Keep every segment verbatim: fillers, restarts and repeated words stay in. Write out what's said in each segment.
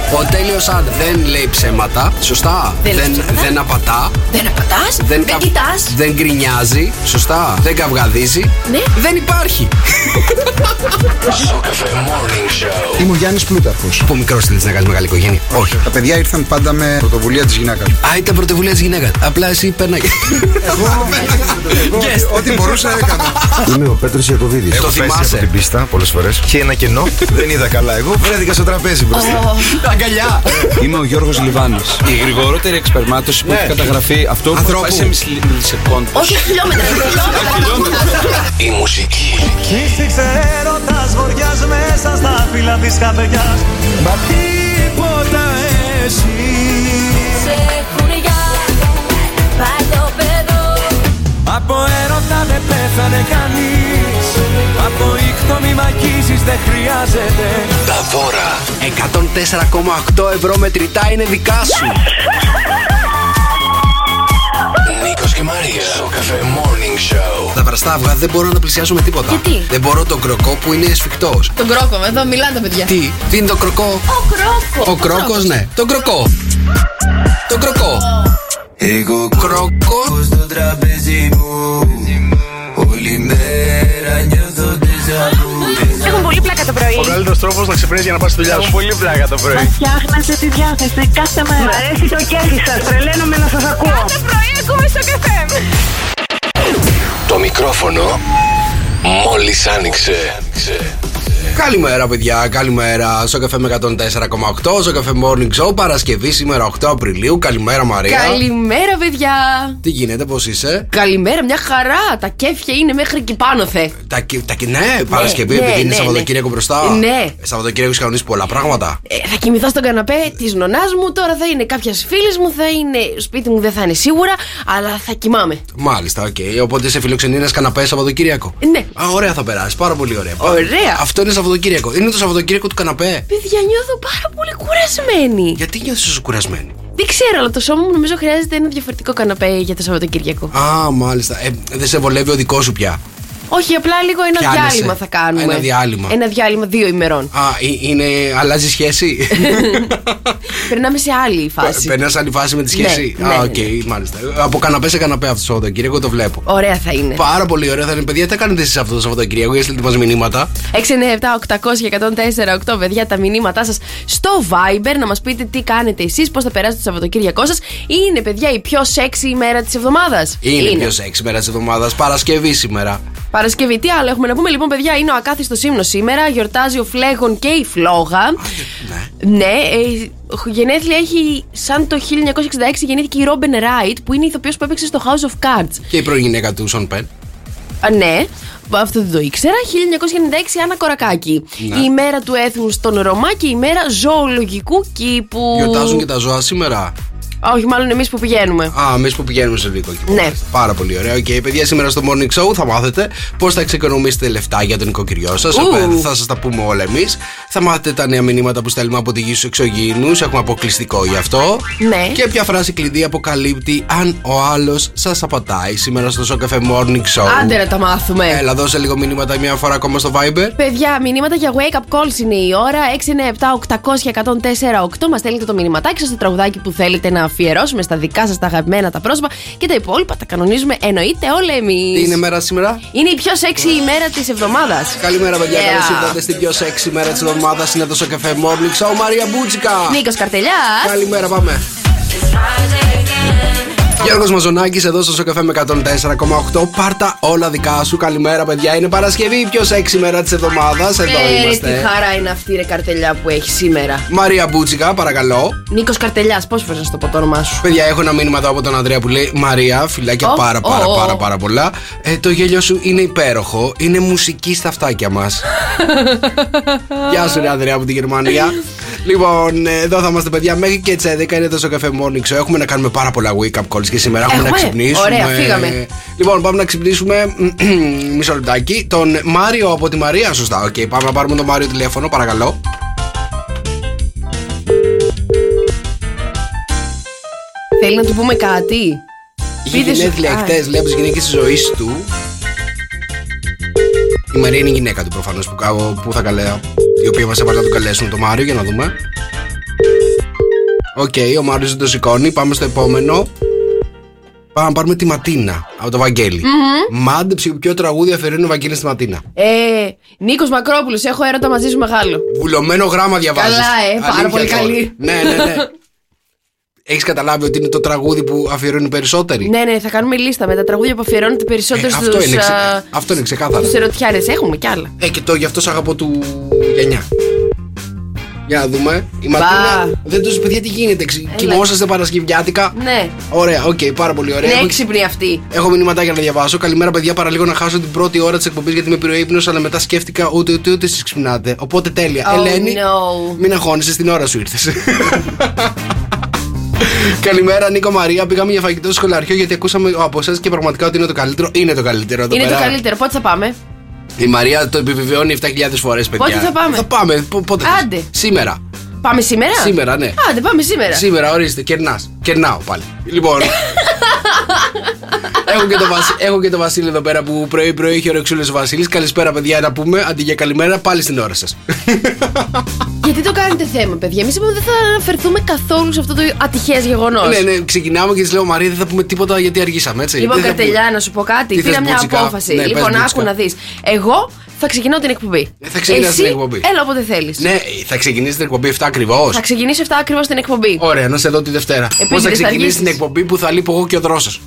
Ο Τέλειος Αν δεν λέει ψέματα. Σωστά. Δεν, δεν, ψέματα. δεν απατά. Δεν απατάς. Δεν, δεν κοιτάς. Δεν γκρινιάζει. Σωστά. Δεν καυγαδίζει. Ναι. Δεν υπάρχει. Σοκαφέ Morning Show. Είμαι ο Γιάννης Πλούταρχος. Από μικρός θέλεις να κάνεις μεγάλη οικογένεια? Όχι. Τα παιδιά ήρθαν πάντα με πρωτοβουλία της γυναίκας. Α, ήταν πρωτοβουλία της γυναίκας. Απλά εσύ πέρναγε. Εγώ, ό,τι μπορούσα έκανα. Είμαι ο Πέτρος Ιακωβίδης. Το Έχω πέσει θυμάσαι. από την πίστα πολλές φορές. Και ένα κενό. Δεν είδα καλά. Εγώ βρέθηκα στο τραπέζι μπροστά. Αγκαλιά. Είμαι ο Γιώργος Λιβάνης. Η γρηγορότερη εξπερμάτωση που έχει καταγραφεί αυτό που Ανθρώπου. πάει σε μιλισεκόντους. Όχι χιλιόμετρα. Η μουσική. Φύσηξε έρωτας βοριάς μέσα στα φύλλα της καρδιάς. Μα τίποτα εσύ. Σε χουριά, παλιό Από έρωτα δεν πέθανε κανείς. Από ήχτο μη μ' αγγίζεις δεν χρειάζεται. Τα δώρα. εκατόν τέσσερα κόμμα οκτώ ευρώ μετρητά είναι δικά σου. Νίκος και Μαρία. Σοκαφέ Morning Show. Τα βραστά αυγά δεν μπορώ να πλησιάσω με τίποτα. Γιατί? Δεν μπορώ τον κροκό που είναι εσφιχτός. Τον κρόκο, εδώ μιλάνε τα παιδιά. Τι, τι είναι το κροκό? Ο κρόκο. Ο κρόκος, ναι. Τον κροκό. Τον κροκό. Εγώ Κρόκο. στο τραπέζι μου. Όλη μέρα νιώθω τεζαβού. Έχουν πολύ πλάκα το πρωί. Ο καλύτερος τρόπος να ξυπνήσεις για να πας στη δουλειά σου. Πολύ πλάκα το πρωί. Φτιάχνετε τη διάθεση κάθε μέρα. Μ' αρέσει το κέφι σας. Τρελαίνομαι να σας ακούω. Κάθε πρωί ακούμε στο καφέ. Το μικρόφωνο μόλις άνοιξε. Καλημέρα, παιδιά, καλημέρα. Στο καφέ με εκατόν τέσσερα κόμμα οκτώ, στο καφέ Morning Show, Παρασκευή σήμερα οκτώ Απριλίου. Καλημέρα, Μαρία. Καλημέρα, παιδιά. Τι γίνεται, πώς είσαι? Καλημέρα, μια χαρά. Τα κέφια είναι μέχρι εκεί πάνω, θε. Τα, τα, ναι, Παρασκευή, ναι, επειδή είναι ναι, Σαββατοκύριακο ναι. μπροστά. Ναι. Σαββατοκύριακο έχει κανονίσει πολλά πράγματα. Ε, θα κοιμηθώ στον καναπέ τη νονά μου. Τώρα θα είναι κάποια φίλη μου. Θα είναι σπίτι μου, δεν θα είναι σίγουρα. Αλλά θα κοιμάμαι. Μάλιστα, οκ. Okay. Οπότε σε φιλοξενεί ένα καναπέ Σαββατοκύριακο. Ναι. Α, ωραία θα περάσει. Πάρα πολύ ωραία. Ωραία. Αυτό είναι Σαββατοκύριακο. Είναι το Σαββατοκύριακο του καναπέ. Παιδιά, νιώθω πάρα πολύ κουρασμένη. Γιατί νιώθει τόσο κουρασμένη? Δεν ξέρω, αλλά το σώμα μου νομίζω χρειάζεται ένα διαφορετικό καναπέ για το Σαββατοκύριακο. Α, μάλιστα. Ε, δεν σε βολεύει ο δικό σου πια? Όχι, απλά λίγο ένα Πιάνεσαι. διάλειμμα θα κάνουμε. Ένα διάλειμμα. Ένα διάλειμμα δύο ημερών. Α, ε, είναι. Αλλάζει σχέση. Περνάμε σε άλλη φάση. Περνά άλλη φάση με τη σχέση. Ναι, Α, ναι, οκ, okay, ναι. μάλιστα. Από καναπέ σε καναπέ αυτό το Σαββατοκύριακο το βλέπω. Ωραία θα είναι. Πάρα πολύ ωραία θα είναι. Παιδιά, τι κάνετε εσεί αυτό το Σαββατοκύριακο? Για στείλτε μας μηνύματα. έξι εννιά επτά οκτακόσια εκατόν τέσσερα οκτώ, παιδιά, τα μηνύματά σας στο Viber. Να μας πείτε τι κάνετε εσείς, πώς θα περάσετε το Σαββατοκύριακό σας. Είναι, παιδιά, η πιο sexy ημέρα της εβδομάδας. Είναι, είναι. πιο sexy ημέρα της εβδομάδας. Παρασκευή σήμερα. Παρασκευή, τι άλλο έχουμε να πούμε? Λοιπόν, παιδιά, είναι ο ακάθιστος ύμνος σήμερα. Γιορτάζει ο Φλέγον και η Φλόγα. Ναι. Ναι, ε, γενέθλια έχει σαν το χίλια εννιακόσια εξήντα έξι γεννήθηκε η Ρόμπεν Ράιτ, που είναι η ηθοποιός που έπαιξε στο House of Cards. Και η πρώην γυναίκα του Σον Πεν. Α, ναι, αυτό δεν το ήξερα. χίλια εννιακόσια ενενήντα έξι Άννα Κορακάκη. Ναι. Η ημέρα του έθνους στον Ρωμά και η ημέρα ζωολογικού κήπου. Γιορτάζουν και τα ζώα σήμερα. Α, όχι, μάλλον εμείς που πηγαίνουμε. Α, εμείς που πηγαίνουμε σε δικό κήπο. Ναι. Πάρα πολύ ωραία. Okay, παιδιά, σήμερα στο Morning Show θα μάθετε πώς θα εξοικονομήσετε λεφτά για τον νοικοκυριό σας. Ου. Θα σας τα πούμε όλα εμείς. Θα μάθετε τα νέα μηνύματα που στέλνουμε από τη γη στους εξωγήινους. Έχουμε αποκλειστικό γι' αυτό. Ναι. Και ποια φράση κλειδί αποκαλύπτει αν ο άλλος σας απατάει σήμερα στο Σοκαφέ Morning Show. Άντε να τα μάθουμε. Έλα, δώσε λίγο μηνύματα μια φορά ακόμα στο Viber. Παιδιά, μηνύματα για wake up calls είναι η ώρα. έξι εννιά επτά οκτακόσια εκατόν τέσσερα οκτώ. Μας στέλνετε το μηνυματάκι σας, το τραγουδάκι που θέλετε να αφιερώσουμε στα δικά σας τα αγαπημένα τα πρόσωπα. Και τα υπόλοιπα τα κανονίζουμε εννοείται όλα εμείς. Τι είναι μέρα σήμερα? Είναι η πιο sexy ημέρα της εβδομάδας. Καλημέρα, παιδιά. Yeah. Καλώς ήρθατε στην πιο sexy μέρα της εβδομάδας. Είναι εδώ στο Café Morning Show. Μαρία Μπούτσικα. Νίκος Καρτελιάς. Καλημέρα, πάμε. Γιώργος Μαζονάκης εδώ στο Σοκαφέ με εκατόν τέσσερα κόμμα οκτώ. Πάρτα όλα δικά σου. Καλημέρα, παιδιά. Είναι Παρασκευή, η πιο sexy μέρα της εβδομάδας. Εδώ Ε, είμαστε. τι χαρά είναι αυτή, ρε Καρτελιά, που έχει σήμερα. Μαρία Μπούτσικα, παρακαλώ. Νίκος Καρτελιάς, πώς φορές να στο πω το όνομά σου? Παιδιά, έχω ένα μήνυμα εδώ από τον Ανδρέα που λέει: Μαρία, φιλάκια Oh, πάρα, πάρα, oh, oh. πάρα, πάρα πολλά. Ε, το γέλιο σου είναι υπέροχο. Είναι μουσική στα αυτάκια μας. Γεια σου, ρε Ανδρέα από τη Γερμανία. Λοιπόν, εδώ θα είμαστε, παιδιά, μέχρι και τις έντεκα είναι εδώ στο Café Morning Show. Έχουμε να κάνουμε πάρα πολλά wake up calls και σήμερα έχουμε, Έχουμε. να ξυπνήσουμε. Ωραία, φύγαμε. Λοιπόν, πάμε να ξυπνήσουμε. Μισό λεπτάκι. Τον Μάριο από τη Μαρία, σωστά. Οκ, okay, πάμε να πάρουμε τον Μάριο τηλέφωνο, παρακαλώ. Θέλει να του πούμε κάτι? Είχε Πείτε σου- γενέθλια Α. χτες, λέει, από τις γυναίκες της ζωής του. Η Μαρία είναι η γυναίκα του προφανώς που, κα- που θα καλέα. Η οποία μας έβαλε να τον καλέσουμε, τον Μάριο, για να δούμε. Οκ, okay, ο Μάριος δεν το σηκώνει. Πάμε στο επόμενο. Πάμε να πάρουμε τη Ματίνα από το Βαγγέλη. Mm-hmm. Μάντεψε ποιο τραγούδι αφιερώνει ο Βαγγέλης στη Ματίνα. Ε, Νίκος Μακρόπουλος, έχω έρωτα μαζί σου μεγάλο. Βουλωμένο γράμμα διαβάζεις. Καλά, ε, πάρα Αλήθεια, πολύ καλή. Ναι, ναι, ναι. Έχεις καταλάβει ότι είναι το τραγούδι που αφιερώνει περισσότεροι. Ναι, ναι, θα κάνουμε λίστα με τα τραγούδια που αφιερώνεται περισσότερο ε, στους αυτό, είναι, ξε... αυτό είναι ξεκάθαρο. Στους ερωτιάρες, έχουμε κι άλλα. Ε, και το γι' αυτό σ' αγαπώ του γενιά. Για να δούμε. Η Ματίνα δεν τους παιδιά τι γίνεται. Κοιμόσαστε Παρασκευιάτικα. Ναι. Ωραία, οκ, okay, πάρα πολύ ωραία. Είναι έξυπνη αυτή. Έχω μηνύματάκια να διαβάσω. Καλημέρα, παιδιά. Παραλίγο να χάσω την πρώτη ώρα της εκπομπής γιατί με πήρε ο ύπνος, αλλά μετά σκέφτηκα ούτε ούτε ούτε εσείς ξυπνάτε. Οπότε τέλεια. Oh, Ελένη, no. μην αγχώνεσαι, στην ώρα σου ήρθες. Καλημέρα, Νίκο Μαρία. Πήγαμε για φαγητό στο σχολαριό γιατί ακούσαμε από εσάς και πραγματικά ότι είναι το καλύτερο. Είναι το καλύτερο εδώ Είναι πέρα. το καλύτερο. Πότε θα πάμε? Η Μαρία το επιβεβαιώνει επτά χιλιάδες φορές, παιδιά. Πότε θα πάμε? Θα πάμε. Πότε? Άντε. Σήμερα. Πάμε σήμερα? Σήμερα, ναι. Άντε, πάμε σήμερα. Σήμερα, ορίστε, κερνάς. Κερνάω πάλι. Λοιπόν. έχω, και το Βασί... έχω και το Βασίλη εδώ πέρα που πρωί-πρωί είχε ωρεξούλες ο Βασίλης. Καλησπέρα, παιδιά, να πούμε. Αντί για καλημέρα, πάλι στην ώρα σας. Γιατί το κάνετε θέμα, παιδιά? Εμείς είπαμε δεν θα αναφερθούμε καθόλου σε αυτό το ατυχές γεγονός. Ναι, ναι, ξεκινάμε και της λέω Μαρία, δεν θα πούμε τίποτα γιατί αργήσαμε, έτσι. Λοιπόν, δεν Καρτελιά, πούμε... να σου πω κάτι. Τι Πήρα μια μπουτσικά? απόφαση. Ναι, λοιπόν, άκου να δεις. Εγώ θα ξεκινάω την εκπομπή. Ε, θα ξεκινάς Εσύ, την εκπομπή. Έλα όποτε θέλεις. Ναι, θα ξεκινήσει την εκπομπή επτά ακριβώς. Θα ξεκινήσει επτά ακριβώς την εκπομπή. Ωραία, να σε δω τη Δευτέρα. Πώς θα ξεκινήσει την εκπομπή που θα λείπω εγώ και ο Δρόσος?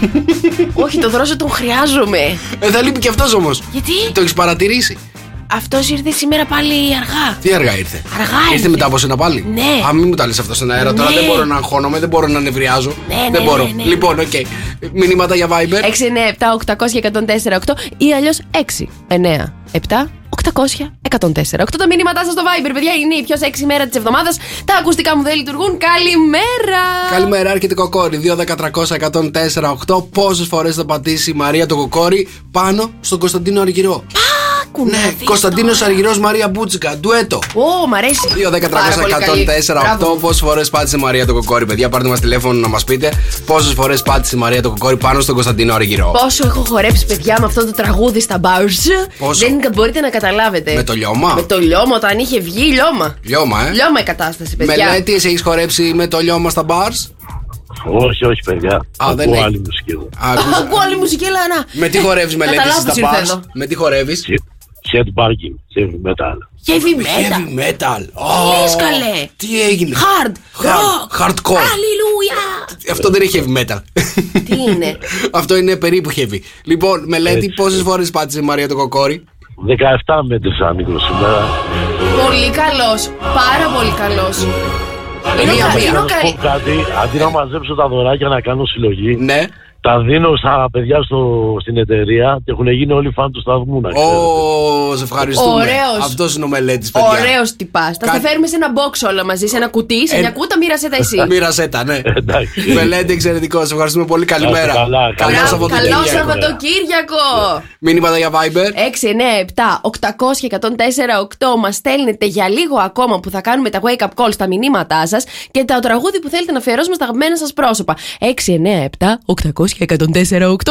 Όχι, το Δρόσο τον χρειάζομαι. Ε, θα λείπει και αυτός όμως. Γιατί? Το έχεις παρατηρήσει? Αυτός ήρθε σήμερα πάλι αργά. Τι αργά ήρθε? Αργά ήρθε. ήρθε μετά από σένα πάλι. Ναι. Α, μην μου τα λες αυτό στον αέρα. Ναι. Τώρα δεν μπορώ να αγχώνομαι, δεν μπορώ να νευριάζω. Ναι, δεν ναι, μπορώ. ναι, ναι. Λοιπόν, οκ. Okay. Μηνύματα για Viber. έξι εννιά επτά οκτακόσια εκατόν τέσσερα οκτώ ή αλλιώς έξι εννιά επτά οκτακόσια εκατόν τέσσερα οκτώ. Τα μηνύματά σας στο Viber, παιδιά, είναι η πιο σεξι μέρα της εβδομάδας. Τα ακουστικά μου δεν λειτουργούν. Καλημέρα! Καλημέρα, έρχεται κοκόρι. δύο δέκα τριακόσια εκατόν τέσσερα οκτώ. Πόσες φορές θα πατήσει η Μαρία το κοκόρι πάνω στον Κωνσταντίνο Αργυρό? Ναι, Κωνσταντίνος Αργυρός, Μαρία Μπούτσικα, ντουέτο. Ω, μ' αρέσει. δύο δέκα τριακόσια εκατόν τέσσερα οκτώ. Πόσες φορές πάτησε η Μαρία το κοκόρι, παιδιά? Πάρτε μας τηλέφωνο να μας πείτε πόσες φορές πάτησε η Μαρία το κοκόρι πάνω στον Κωνσταντίνο Αργυρό. Πόσο έχω χορέψει, παιδιά, με αυτό το τραγούδι στα bars. Δεν μπορείτε να καταλάβετε. Με το λιώμα. Με το λιώμα, όταν είχε βγει λιώμα. Λιώμα, ε. Λιώμα η κατάσταση, παιδιά. Μελέτη, εσύ έχεις χορέψει με το λιώμα στα bars? Όχι, όχι, παιδιά. Α, δεν ακούω έχει. άλλη μουσική. Ακούω άλλη μουσική, έλα να. Με τι χορεύεις, Μελέτη, Κατά στα λάθος ήρθε bars? εδώ. Με τι χορεύεις? Headbanging, heavy metal. Heavy metal. Heavy metal. Λες, καλέ. Τι έγινε? Hard. Rock. Hardcore. Αλληλούια. Αυτό δεν είναι heavy metal. Τι είναι? Αυτό είναι περίπου heavy. Λοιπόν, Μελέτη, πόσες φορές πάτησε η Μαρία το κοκόρι? δεκαεπτά μέτρησα, Νίκο, σήμερα. Πολύ καλός. Πάρα πολύ καλός. Είναι Μία, ο κα- μία. είναι ο Να κα- σου πω κάτι, αντί να μαζέψω τα δωράκια να κάνω συλλογή, Ναι. τα δίνω στα παιδιά στο, στην εταιρεία και έχουν γίνει όλοι φαν του σταθμού, να ξέρετε. Ω, σε ευχαριστούμε. Ωραίος. Αυτός είναι ο Μελέτης, παιδιά. Ωραίος τυπάς. Θα Κα- στα φέρουμε σε ένα box όλα μαζί, σε ένα κουτί, σε Ε, μια κούτα, μοίρασε τα εσύ. Μοίρασέ τα, ναι. Εντάξει. Μελέτη, εξαιρετικό. Σε ευχαριστούμε πολύ. Καλημέρα. καλά, Καλό καλά. Σαββατοκύριακο. Καλό Σαββατοκύριακο! Μήνυματα για Viber. έξι εννιά επτά οκτακόσια εκατόν τέσσερα οκτώ. Μας στέλνετε για λίγο ακόμα που θα κάνουμε τα wake up calls στα μηνύματά σας και τα τραγούδι που θέλετε να αφιερώσουμε στα αγαπημένα σας πρόσωπα. έξι εννιά επτά οκτακόσια εκατόν τέσσερα οκτώ.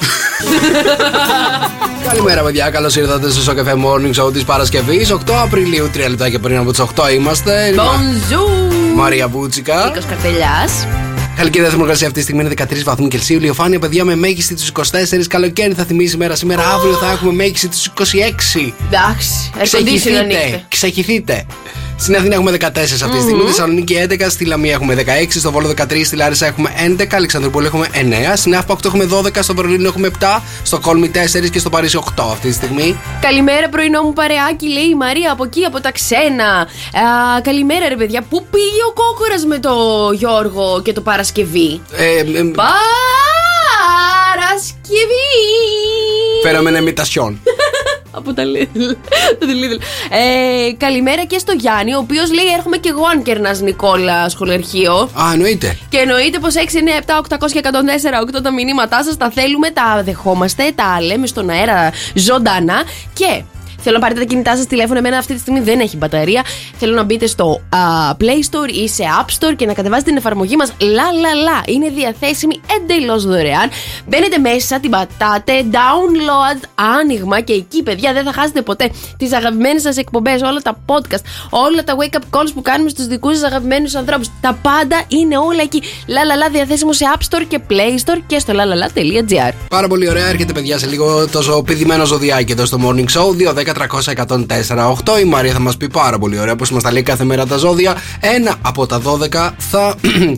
Καλημέρα, παιδιά. Καλώς ήρθατε στο Σοκαφέ Morning Show της Παρασκευής. οκτώ Απριλίου, τρία λεπτάκια πριν από τις οκτώ είμαστε. Bonjour! Μαρία Μπούτσικα. Νίκος Καρτελιάς. Καλοκαιρινή θερμοκρασία αυτή τη στιγμή είναι δεκατρείς βαθμούς Κελσίου. Ηλιοφάνεια, παιδιά, με μέγιστη τους είκοσι τέσσερα. Καλοκαίρι θα θυμίζει η μέρα σήμερα. Αύριο θα έχουμε μέγιστη τους είκοσι έξι. Εντάξει, air conditioner Ξεχυθείτε. ανοίξτε. Ξεχυθείτε. Στην Αθήνα έχουμε δεκατέσσερα αυτή τη στιγμή. Στη Θεσσαλονίκη έντεκα. Στη Λαμία έχουμε δεκαέξι. Στο Βόλο δεκατρία. Στη Λάρισα έχουμε έντεκα. Αλεξανδρούπολη έχουμε εννέα. Στην Αύπα οκτώ έχουμε δώδεκα. Στο Βερολίνο έχουμε επτά. Στο Κόλμη τέσσερα. Και στο Παρίσι οκτώ αυτή τη στιγμή. Καλημέρα, πρωινό μου παρεάκι, λέει η Μαρία από εκεί, από τα ξένα. Α, καλημέρα, ρε παιδιά. Πού πήγε ο Κόκορας με το Γιώργο και το Παρασκευή? Ε, ε, Παρασκευή! Φέραμε ένα ημιτασιόν. Από τα Lidl. Το Lidl. Ε, καλημέρα και στο Γιάννη, ο οποίος λέει: έρχομαι κι εγώ αν κερνάς Νικόλα σχολεργείο. Α, εννοείται. Και εννοείται πως έξι εννιά επτά οκτακόσια εκατόν τέσσερα οκτώ τα μηνύματά σας τα θέλουμε, τα δεχόμαστε, τα λέμε στον αέρα ζωντανά. Και Θέλω να πάρετε τα κινητά σας τηλέφωνο. Εμένα αυτή τη στιγμή δεν έχει μπαταρία. Θέλω να μπείτε στο uh, Play Store ή σε App Store και να κατεβάσετε την εφαρμογή μας La La La. Είναι διαθέσιμη εντελώς δωρεάν. Μπαίνετε μέσα, την πατάτε, download, άνοιγμα και εκεί, παιδιά, δεν θα χάσετε ποτέ τις αγαπημένες σας εκπομπές, όλα τα podcast, όλα τα wake up calls που κάνουμε στους δικούς σας αγαπημένους ανθρώπους. Τα πάντα είναι όλα εκεί. La La La διαθέσιμο σε App Store και Play Store και στο lalala.gr. Πάρα πολύ ωραία, έρχεται παιδιά σε λίγο το ζωοποιημένο ζωδιάκι εδώ στο Morning Show. δύο δέκα τριακόσια εκατόν τέσσερα οκτώ. Η Μαρία θα μας πει πάρα πολύ ωραία, όπως μας τα λέει κάθε μέρα τα ζώδια. Ένα από τα δώδεκα θα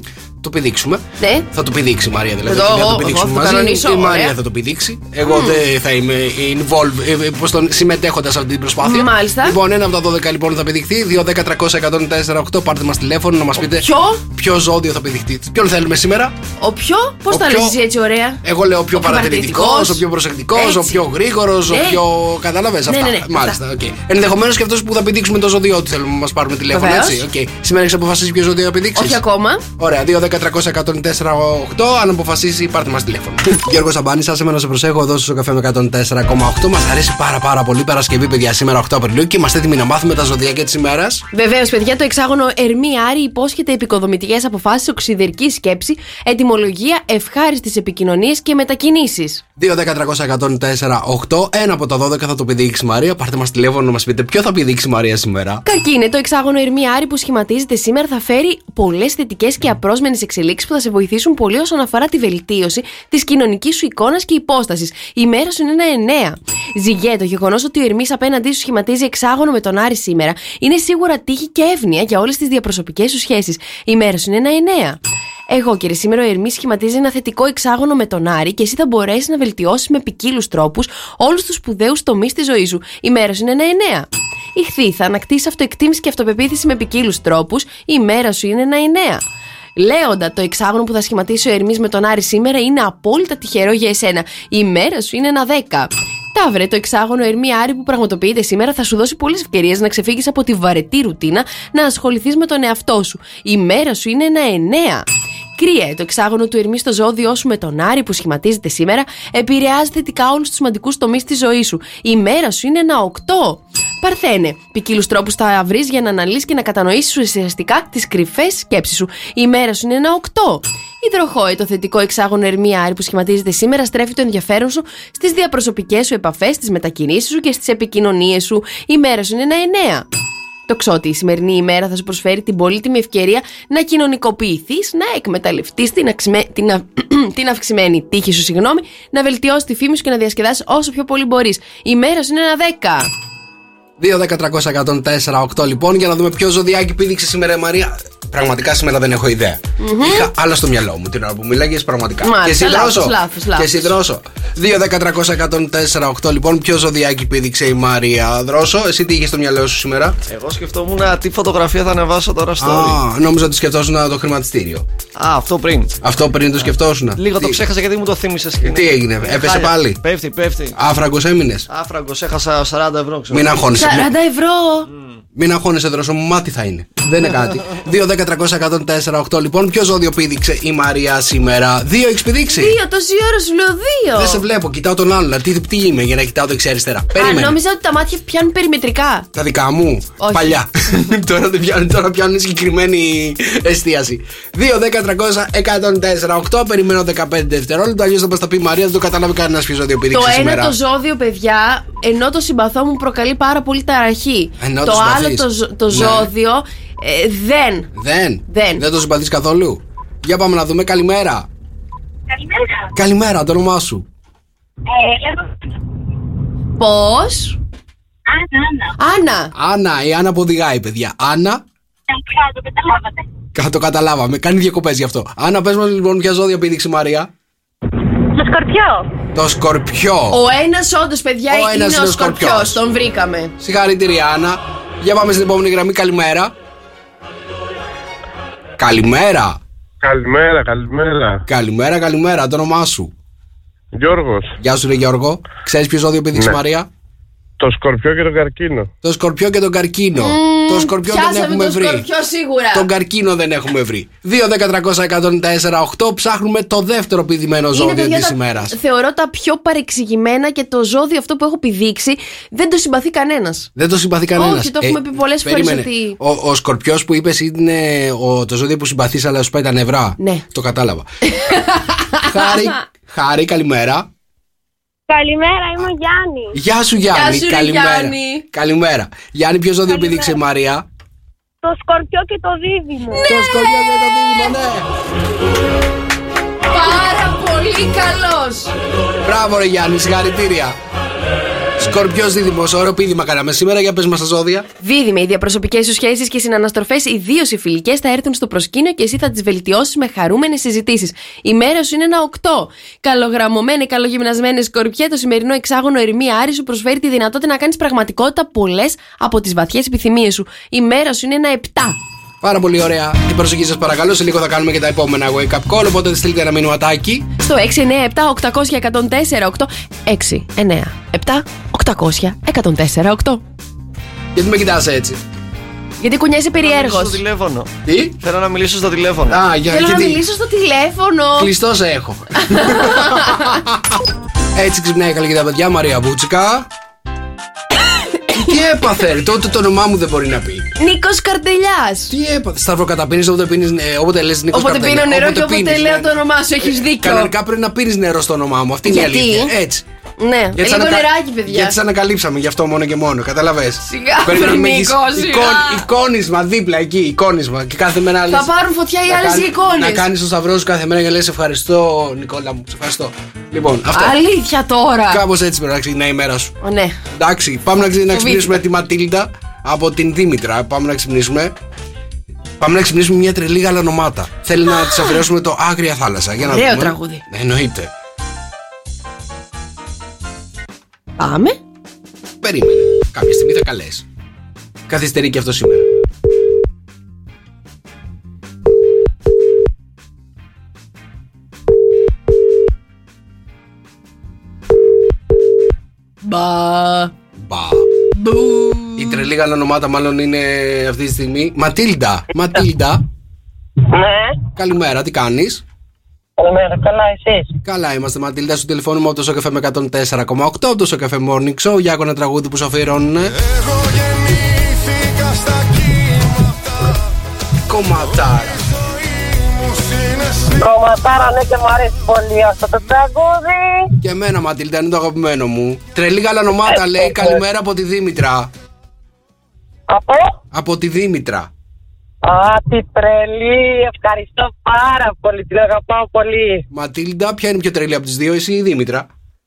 το πηδήξουμε. Ναι. Θα το πηδήξει η Μαρία, δηλαδή. Εδώ, θα εγώ, το πηδήξουμε εγώ, μαζί. θα Η Μαρία ωραία. θα το πηδήξει. Εγώ mm. δεν θα είμαι involved, πώς τον συμμετέχοντας σε αυτή την προσπάθεια. Μάλιστα. Λοιπόν, ένα από τα δώδεκα λοιπόν θα πηδηχθεί. δύο δέκα τριακόσια εκατόν τέσσερα οκτώ. Πάρτε μας τηλέφωνο να μας πείτε ποιο? ποιο ζώδιο θα πηδηχτεί. Ποιον θέλουμε σήμερα. Ο πιο, πώς τα λες εσύ έτσι ωραία. Εγώ λέω ο πιο παρατηρητικός, ο πιο προσεκτικός, ο πιο γρήγορος, ο πιο. Κατάλαβες αυτά. Ναι, ναι, ναι, μάλιστα, οκ. Okay. Ενδεχομένως και αυτός που θα πηδήξουμε το ζώδιο του θέλουμε να μας πάρουμε τηλέφωνο, έτσι. Okay. Σήμερα έχεις αποφασίσει ποιο ζώδιο θα πηδήξεις. Όχι ακόμα. Ωραία, δύο δέκα τριακόσια εκατόν τέσσερα οκτώ. Αν αποφασίσει, πάρτε μας τηλέφωνο. Γιώργος Σαμπάνης, σας έμενα σε προσέχω εδώ στο καφέ με εκατόν τέσσερα κόμμα οκτώ. Μας αρέσει πάρα πάρα πολύ Παρασκευή, παιδιά, σήμερα οκτώ Απριλίου και είμαστε έτοιμοι να μάθουμε τα ζωδιακά της ημέρας. Βεβαίως, παιδιά, το εξάγωνο Ερμή Άρη υπόσχεται επικοδομητικές αποφάσεις, οξυδερκή σκέψη, ετυμολογία, ευχάριστες επικοινωνίες και μετακινήσεις. δύο δέκα τριακόσια εκατόν τέσσερα οκτώ. Ένα από τα δώδεκα θα το πηδήξει η Μαρία. Πάρτε μας τηλέφωνο να μας πείτε ποιο θα πηδήξει η Μαρία σήμερα. Καρκίνε, το εξάγωνο Ερμή Άρη που σχηματίζεται σήμερα θα φέρει πολλές θετικές και απρόσμενες εξελίξεις που θα σε βοηθήσουν πολύ όσον αφορά τη βελτίωση της κοινωνικής σου εικόνας και υπόστασης. Η μέρα σου είναι ένα εννέα. Ζυγέ, το γεγονός ότι ο Ερμής απέναντί σου σχηματίζει εξάγωνο με τον Άρη σήμερα είναι σίγουρα τύχη και εύνοια για όλες τις διαπροσωπικές σου σχέσεις. Η μέρα σου είναι ένα εννέα. Εγώ, κύριε, σήμερα ο Ερμής σχηματίζει ένα θετικό εξάγωνο με τον Άρη και εσύ θα μπορέσεις να βελτιώσεις με ποικίλους τρόπους όλους τους σπουδαίους τομείς της ζωής σου. Η μέρα σου είναι ένα εννέα. Ιχθύ, θα ανακτήσεις αυτοεκτίμηση και αυτοπεποίθηση με ποικίλους τρόπους. Η μέρα σου είναι ένα εννέα. Λέοντα, το εξάγωνο που θα σχηματίσει ο Ερμής με τον Άρη σήμερα είναι απόλυτα τυχερό για εσένα. Η μέρα σου είναι ένα δέκα. Ταύρε, το εξάγωνο Ερμή Άρη που πραγματοποιείται σήμερα θα σου δώσει πολλές ευκαιρίες να ξεφύγεις από τη βαρετή ρουτίνα, να ασχοληθείς με τον εαυτό σου. Η μέρα σου είναι ένα εννέα. Κρύε, το εξάγωνο του Ερμή στο ζώδιό σου με τον Άρη που σχηματίζεται σήμερα επηρεάζει θετικά όλους τους σημαντικούς τομείς της ζωής σου. Η μέρα σου είναι ένα οκτώ. Παρθένε, ποικίλους τρόπους θα βρεις για να αναλύσεις και να κατανοήσεις ουσιαστικά τις κρυφές σκέψεις σου. Η μέρα σου είναι ένα οκτώ. Υδροχόε, το θετικό εξάγωνο Ερμή Άρη που σχηματίζεται σήμερα στρέφει το ενδιαφέρον σου στις διαπροσωπικές σου επαφές, στις μετακινήσεις σου και στις επικοινωνίες σου. Η μέρα σου είναι ένα εννέα. Τοξότη, η σημερινή ημέρα θα σου προσφέρει την πολύτιμη ευκαιρία να κοινωνικοποιηθείς, να εκμεταλλευτείς την, αξιμε... την, α... την αυξημένη τύχη σου, συγγνώμη, να βελτιώσεις τη φήμη σου και να διασκεδάσεις όσο πιο πολύ μπορείς. Η μέρα σου είναι ένα δέκα. δύο δέκα τριακόσια εκατόν τέσσερα οκτώ λοιπόν, για να δούμε ποιο ζωδιάκι πήδηξε σήμερα η Μαρία. Πραγματικά σήμερα δεν έχω ιδέα. Mm-hmm. Είχα άλλα στο μυαλό μου την ώρα που μιλάγες, πραγματικά. Μάλιστα, και συντρώσω. Λάθος, λάθος. Και συντρώσω. δύο δέκα τριακόσια εκατόν τέσσερα οκτώ λοιπόν, ποιο ζωδιάκι πήδηξε η Μαρία. Δρόσο, εσύ τι είχες στο μυαλό σου σήμερα. Εγώ σκεφτόμουν τι φωτογραφία θα ανεβάσω τώρα στο. Α, νόμιζα ότι σκεφτόσουν το χρηματιστήριο. Α, αυτό πριν. Αυτό πριν το σκεφτόσουν. Λίγο τι... το ξέχασα γιατί μου το θύμισες. Τι έγινε, ε, έπεσε χάλια. Πάλι. Πέφτει, πέφτει. Άφραγκος έμεινες. Άφραγκος, έχασα σαράντα ευρώ. Ξέρω. Μην αγχώνεσαι. σαράντα ευρώ. Mm. Μην αγχώνεσαι, Δρόσο μου, μάτι θα είναι. Δεν είναι κάτι. δύο δέκα τριακόσια εκατόν τέσσερα οκτώ λοιπόν, ποιο ζώδιο πήδηξε η Μαρία σήμερα. Δύο έχεις πηδήξει. Δύο, τόση ώρα σου λέω δύο. Δεν σε βλέπω, κοιτάω τον άλλον. Τι, τι είμαι για να κοιτάω δεξιά-αριστερά. Περίμενε. Α, νόμιζα ότι τα μάτια πιάνουν περιμετρικά. Τα δικά μου. Όχι. Παλιά. τώρα, δεν πιάνουν, τώρα πιάνουν συγκεκριμένη εστίαση. δύο δέκα τριακόσια εκατόν τέσσερα οκτώ, περιμένω δεκαπέντε δευτερόλεπτα. Αλλιώς θα μας τα πει η Μαρία, δεν το καταλάβει κανένας ποιο ζώδιο πήδηξε το σήμερα. Το ένα το ζώδιο, παιδιά, ενώ το συμπαθώ μου προκαλεί πάρα πολύ ταραχή. Ενώ το το άλλο το, το ναι. ζώδιο ε, δεν. δεν. Δεν. Δεν το συμπαθείς καθόλου. Για πάμε να δούμε. Καλημέρα. Καλημέρα. Καλημέρα, το όνομά σου. Ε, Πώς? Άννα, Άννα. Άννα, η Άννα που οδηγάει, παιδιά. Άννα. το καταλάβατε. Κα, το καταλάβαμε. Κάνει διακοπές γι' αυτό. Άννα, πες μας λοιπόν ποια ζώδια πήδηξε η Μαρία. Το σκορπιό. Το σκορπιό. Ο ένας όντως, παιδιά, Ο είναι ένας ο είναι ο σκορπιός. σκορπιός. Τον βρήκαμε. Συγχαρητήρια, Άννα. Για πάμε στην επόμενη γραμμή. Καλημέρα. Καλημέρα. Καλημέρα, καλημέρα. Καλημέρα, καλημέρα. Το όνομά σου. Γιώργος. Γεια σου, ρε Γιώργο. Ξέρεις ποιο ζώδιο πήδηξε η Ναι. Μαρία. Το σκορπιό και τον καρκίνο. Το σκορπιό και τον καρκίνο. Mm, Το σκορπιό δεν έχουμε το βρει. Σκορπιό σίγουρα. Τον καρκίνο δεν έχουμε βρει. δύο, δέκα, τριακόσια, εκατόν τέσσερα, οκτώ. Ψάχνουμε το δεύτερο πηδημένο ζώδιο τη ημέρα. Θεωρώ τα πιο παρεξηγημένα και το ζώδιο αυτό που έχω πηδήξει δεν το συμπαθεί κανένα. Δεν το συμπαθεί κανένα. Όχι, το έχουμε ε, πει πολλές φορές ότι. Ο, ο σκορπιός που είπες είναι ο, το ζώδιο που συμπαθεί, αλλά σου πάει τα νευρά. Ναι. Το κατάλαβα. Χάρη, Χάρη, καλημέρα. Καλημέρα, είμαι ο Γιάννη. Γεια σου Γιάννη, Γεια σου, καλημέρα. Γιάννη. Καλημέρα. Γιάννη, ποιο ζώδιο πήδηξε η Μαρία? Το σκορπιό και το δίδυμο. Ναι. Το σκορπιό και το δίδυμο, ναι. Πάρα πολύ καλός. Μπράβο ρε Γιάννη, συγχαρητήρια. Σκορπιός δίδυμος, ωραίο πήδημα κάναμε σήμερα. Για πες μας τα ζώδια. Δίδυμε, οι διαπροσωπικές σου σχέσεις και οι συναναστροφές, ιδίως οι φιλικές, θα έρθουν στο προσκήνιο και εσύ θα τις βελτιώσεις με χαρούμενες συζητήσεις. Η μέρα σου είναι ένα οκτώ. Καλογραμμωμένη, καλογυμνασμένη Σκορπιέ, το σημερινό εξάγωνο Ερμή Άρη σου προσφέρει τη δυνατότητα να κάνεις πραγματικότητα πολλές από τις βαθιές επιθυμίες σου. Η μέρα σου είναι ένα επτά. Πάρα πολύ ωραία. Την προσοχή σας παρακαλώ. Σε λίγο θα κάνουμε και τα επόμενα wake up call. Οπότε στείλτε ένα μηνυματάκι στο έξι εννιά επτά οκτακόσια εκατόν τέσσερα οκτώ. έξι εννιά επτά οκτακόσια εκατόν τέσσερα οκτώ. Γιατί με κοιτάς έτσι? Γιατί κουνιέσαι περιέργως. Θέλω να μιλήσω στο τηλέφωνο. Τι? Θέλω να μιλήσω στο τηλέφωνο. Α, για, Θέλω γιατί... να μιλήσω στο τηλέφωνο. Κλειστό σε έχω. Έτσι ξυπνάει καλή και τα παιδιά. Μαρία Μπούτσικα. Τι έπαθε, ρε, το, το, το όνομά μου δεν μπορεί να πει. Νίκος Καρτελιάς. Τι έπαθε, Σταυροκαταπίνεις όποτε πίνεις, ε, όποτε λες Νίκος Όποτε Καρτελιάς. πίνω νερό όποτε και όποτε πίνεις, λέω ναι. το όνομά σου, έχεις δίκιο. Κανονικά πρέπει να πίνεις νερό στο όνομά μου, αυτή είναι η Γιατί? αλήθεια. Έτσι. Ναι, Γιατί λίγο ανακα... νεράκι, παιδιά. Γιατί σε ανακαλύψαμε γι' αυτό μόνο και μόνο, καταλαβες. Σιγά, Νίκο, σιγά. Εικόνισμα δίπλα εκεί, εικόνισμα. Και κάθε μέρα λες, θα πάρουν φωτιά οι άλλες οι εικόνες. Να κάνεις το σταυρό σου κάθε μέρα και λες ευχαριστώ, Νικόλα μου, σε ευχαριστώ. Λοιπόν, αυτό. Αλήθεια τώρα. Κάπως έτσι πρέπει να ξεκινάει η μέρα σου. Ο, ναι. Εντάξει, πάμε να, να ξυπνήσουμε τη Ματίλντα από την Δήμητρα. Πάμε να ξυπνήσουμε. Πάμε να ξυπνήσουμε μια τρελή γαλανομάτα. Θέλει να της αφιερώσουμε το Άγρια Θάλασσα. Για να ωραίο δούμε. τραγούδι. Εννοείται. Πάμε. Περίμενε. Κάποια στιγμή θα καλέσει. Καθυστερεί και αυτό σήμερα. Μπα. Μπα. Η τρελή γαλανομάτα μάλλον είναι αυτή τη στιγμή. Ματίλντα. Ματίλντα. Ναι. Καλημέρα, τι κάνεις? Καλημέρα, καλά εσείς? Καλά είμαστε Ματίλντα, σου τηλεφώνουμε από το Σοκαφέ με εκατόν τέσσερα κόμμα οκτώ, από το Σοκαφέ Morning Show. Για ένα τραγούδι που σου αφιερώνουνε. Εγώ γεννήθηκα στα κύματα. Κομματάρα. Κομματάρα, ναι, και μου αρέσει πολύ αυτό το τραγούδι. Και εμένα Ματίλντα, είναι το αγαπημένο μου. Τρελή γαλανομάτα λέει καλημέρα από τη Δήμητρα. Από? Από τη Δήμητρα. Α, τι τρελή, ευχαριστώ πάρα πολύ, την αγαπάω πολύ. Ματίλντα, ποια είναι πιο τρελή από τις δύο, εσύ ή η Δήμητρα?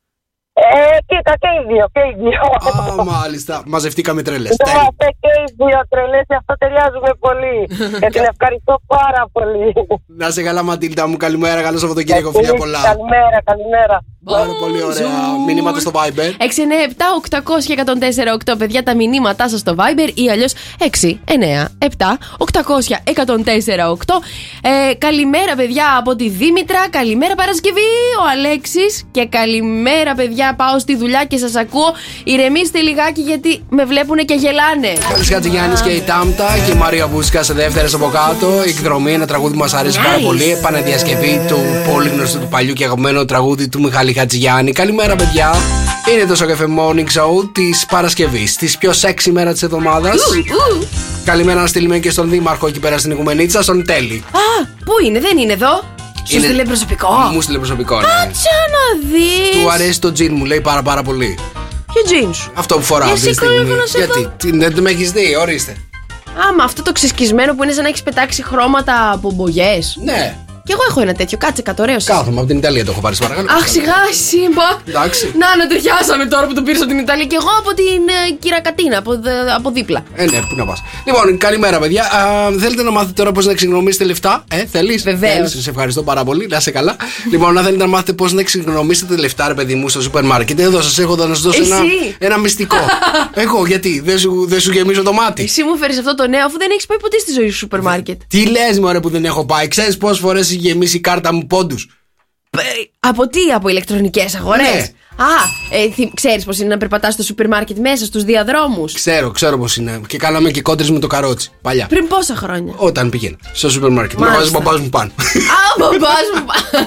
Ε, κοίτα, και οι δύο, και οι δύο. Α, μάλιστα, μαζευτήκαμε τρελές. Είμαστε και οι δύο τρελές, και αυτό ταιριάζουμε πολύ. Και την ευχαριστώ πάρα πολύ. Να σε καλά Ματίλντα μου, καλημέρα, καλό Σαββατοκύριακο, φιλιά πολλά. Καλημέρα, καλημέρα. Πάρα πολύ ωραία. Μηνύματα στο Viber. έξι εννιά επτά οκτακόσια εκατόν τέσσερα οκτώ, παιδιά, τα μηνύματά σας στο Viber ή αλλιώς έξι εννιά επτά οκτακόσια εκατόν τέσσερα οκτώ. Ε, καλημέρα, παιδιά, από τη Δήμητρα. Καλημέρα, Παρασκευή, ο Αλέξης. Και καλημέρα, παιδιά, πάω στη δουλειά και σας ακούω. Ηρεμήστε λιγάκι γιατί με βλέπουνε και γελάνε. Καλή Χατζηγιάννης και η Τάμτα και η Μαρία Μπούσκα σε δεύτερες από κάτω. Η εκδρομή, ένα τραγούδι που μας αρέσει Nice. πάρα πολύ. Επανεδιασκευή του πολύ γνωστού του παλιού και αγαπημένου τραγούδι του Μιχάλη Χατζηγιάννη. Καλημέρα, παιδιά. Είναι το Σοκαφέ Morning Show της Παρασκευής, της πιο σεξι μέρα της εβδομάδας. Καλημέρα να στείλουμε και στον Δήμαρχο εκεί πέρα στην Οικουμενίτσα, στον Τέλη. Α, πού είναι, δεν είναι εδώ. Σου Είναι- στείλε προσωπικό. Μου στείλε προσωπικό, ναι. Κάτσε να δεις. Του αρέσει το τζιν μου, λέει πάρα πάρα πολύ. Ποιο jeans σου. Αυτό που φοράω Για αυτή τη σήκω στιγμή. λίγο να σε Γιατί, δω. τι, δεν με έχεις δει, ορίστε. Άμα αυτό το ξεσκισμένο που είναι σαν να έχει πετάξει χρώματα από μπογιές. Ναι. Κι εγώ έχω ένα τέτοιο, κάτσε κατωραίωση. Κάθομαι από την Ιταλία, το έχω πάρει, παρακαλώ. Αχ, σιγά, σύμπα. Εντάξει. Να, να ταιριάσαμε τώρα που το πήρε από την Ιταλία. Και εγώ από την ε, Κυρακατίνα, από, δε- από δίπλα. Ε, ναι, πού να πας. Λοιπόν, καλημέρα, παιδιά. Α, θέλετε να μάθετε τώρα πώς να εξοικονομήσετε λεφτά, ε, θέλεις? Βεβαίως. Θέλεις, σε ευχαριστώ πάρα πολύ, να είσαι καλά. Λοιπόν, αν θέλετε να μάθετε πώς να εξοικονομήσετε λεφτά, ρε παιδί μου, στο σούπερ μάρκετ, εδώ σας έχω εδώ να σας δώσω ένα, Εσύ. ένα μυστικό. Εγώ, γιατί, δεν σου, δεν σου γεμίζω το μάτι. Εσύ μου φέρει αυτό το νέο, αφού δεν έχει πάει ποτέ στη ζωή σου σούπερ μάρκετ. Τι λες, μωρέ, που δεν έχω πάει. Ξέρεις πόσες φορές έχει γεμίσει η κάρτα μου πόντους? Από τι, από ηλεκτρονικές αγορές. Ναι. Α, ε, ξέρεις πως είναι να περπατάς στο σούπερ μάρκετ μέσα στους διαδρόμους? Ξέρω, ξέρω πως είναι. Και κάναμε και κόντρες με το καρότσι. Παλιά. Πριν πόσα χρόνια? Όταν πήγαινα στο σούπερ μάρκετ. Με βάζει ο μπαμπάς μου πάνω. Α, ο μπαμπάς μου πάνω.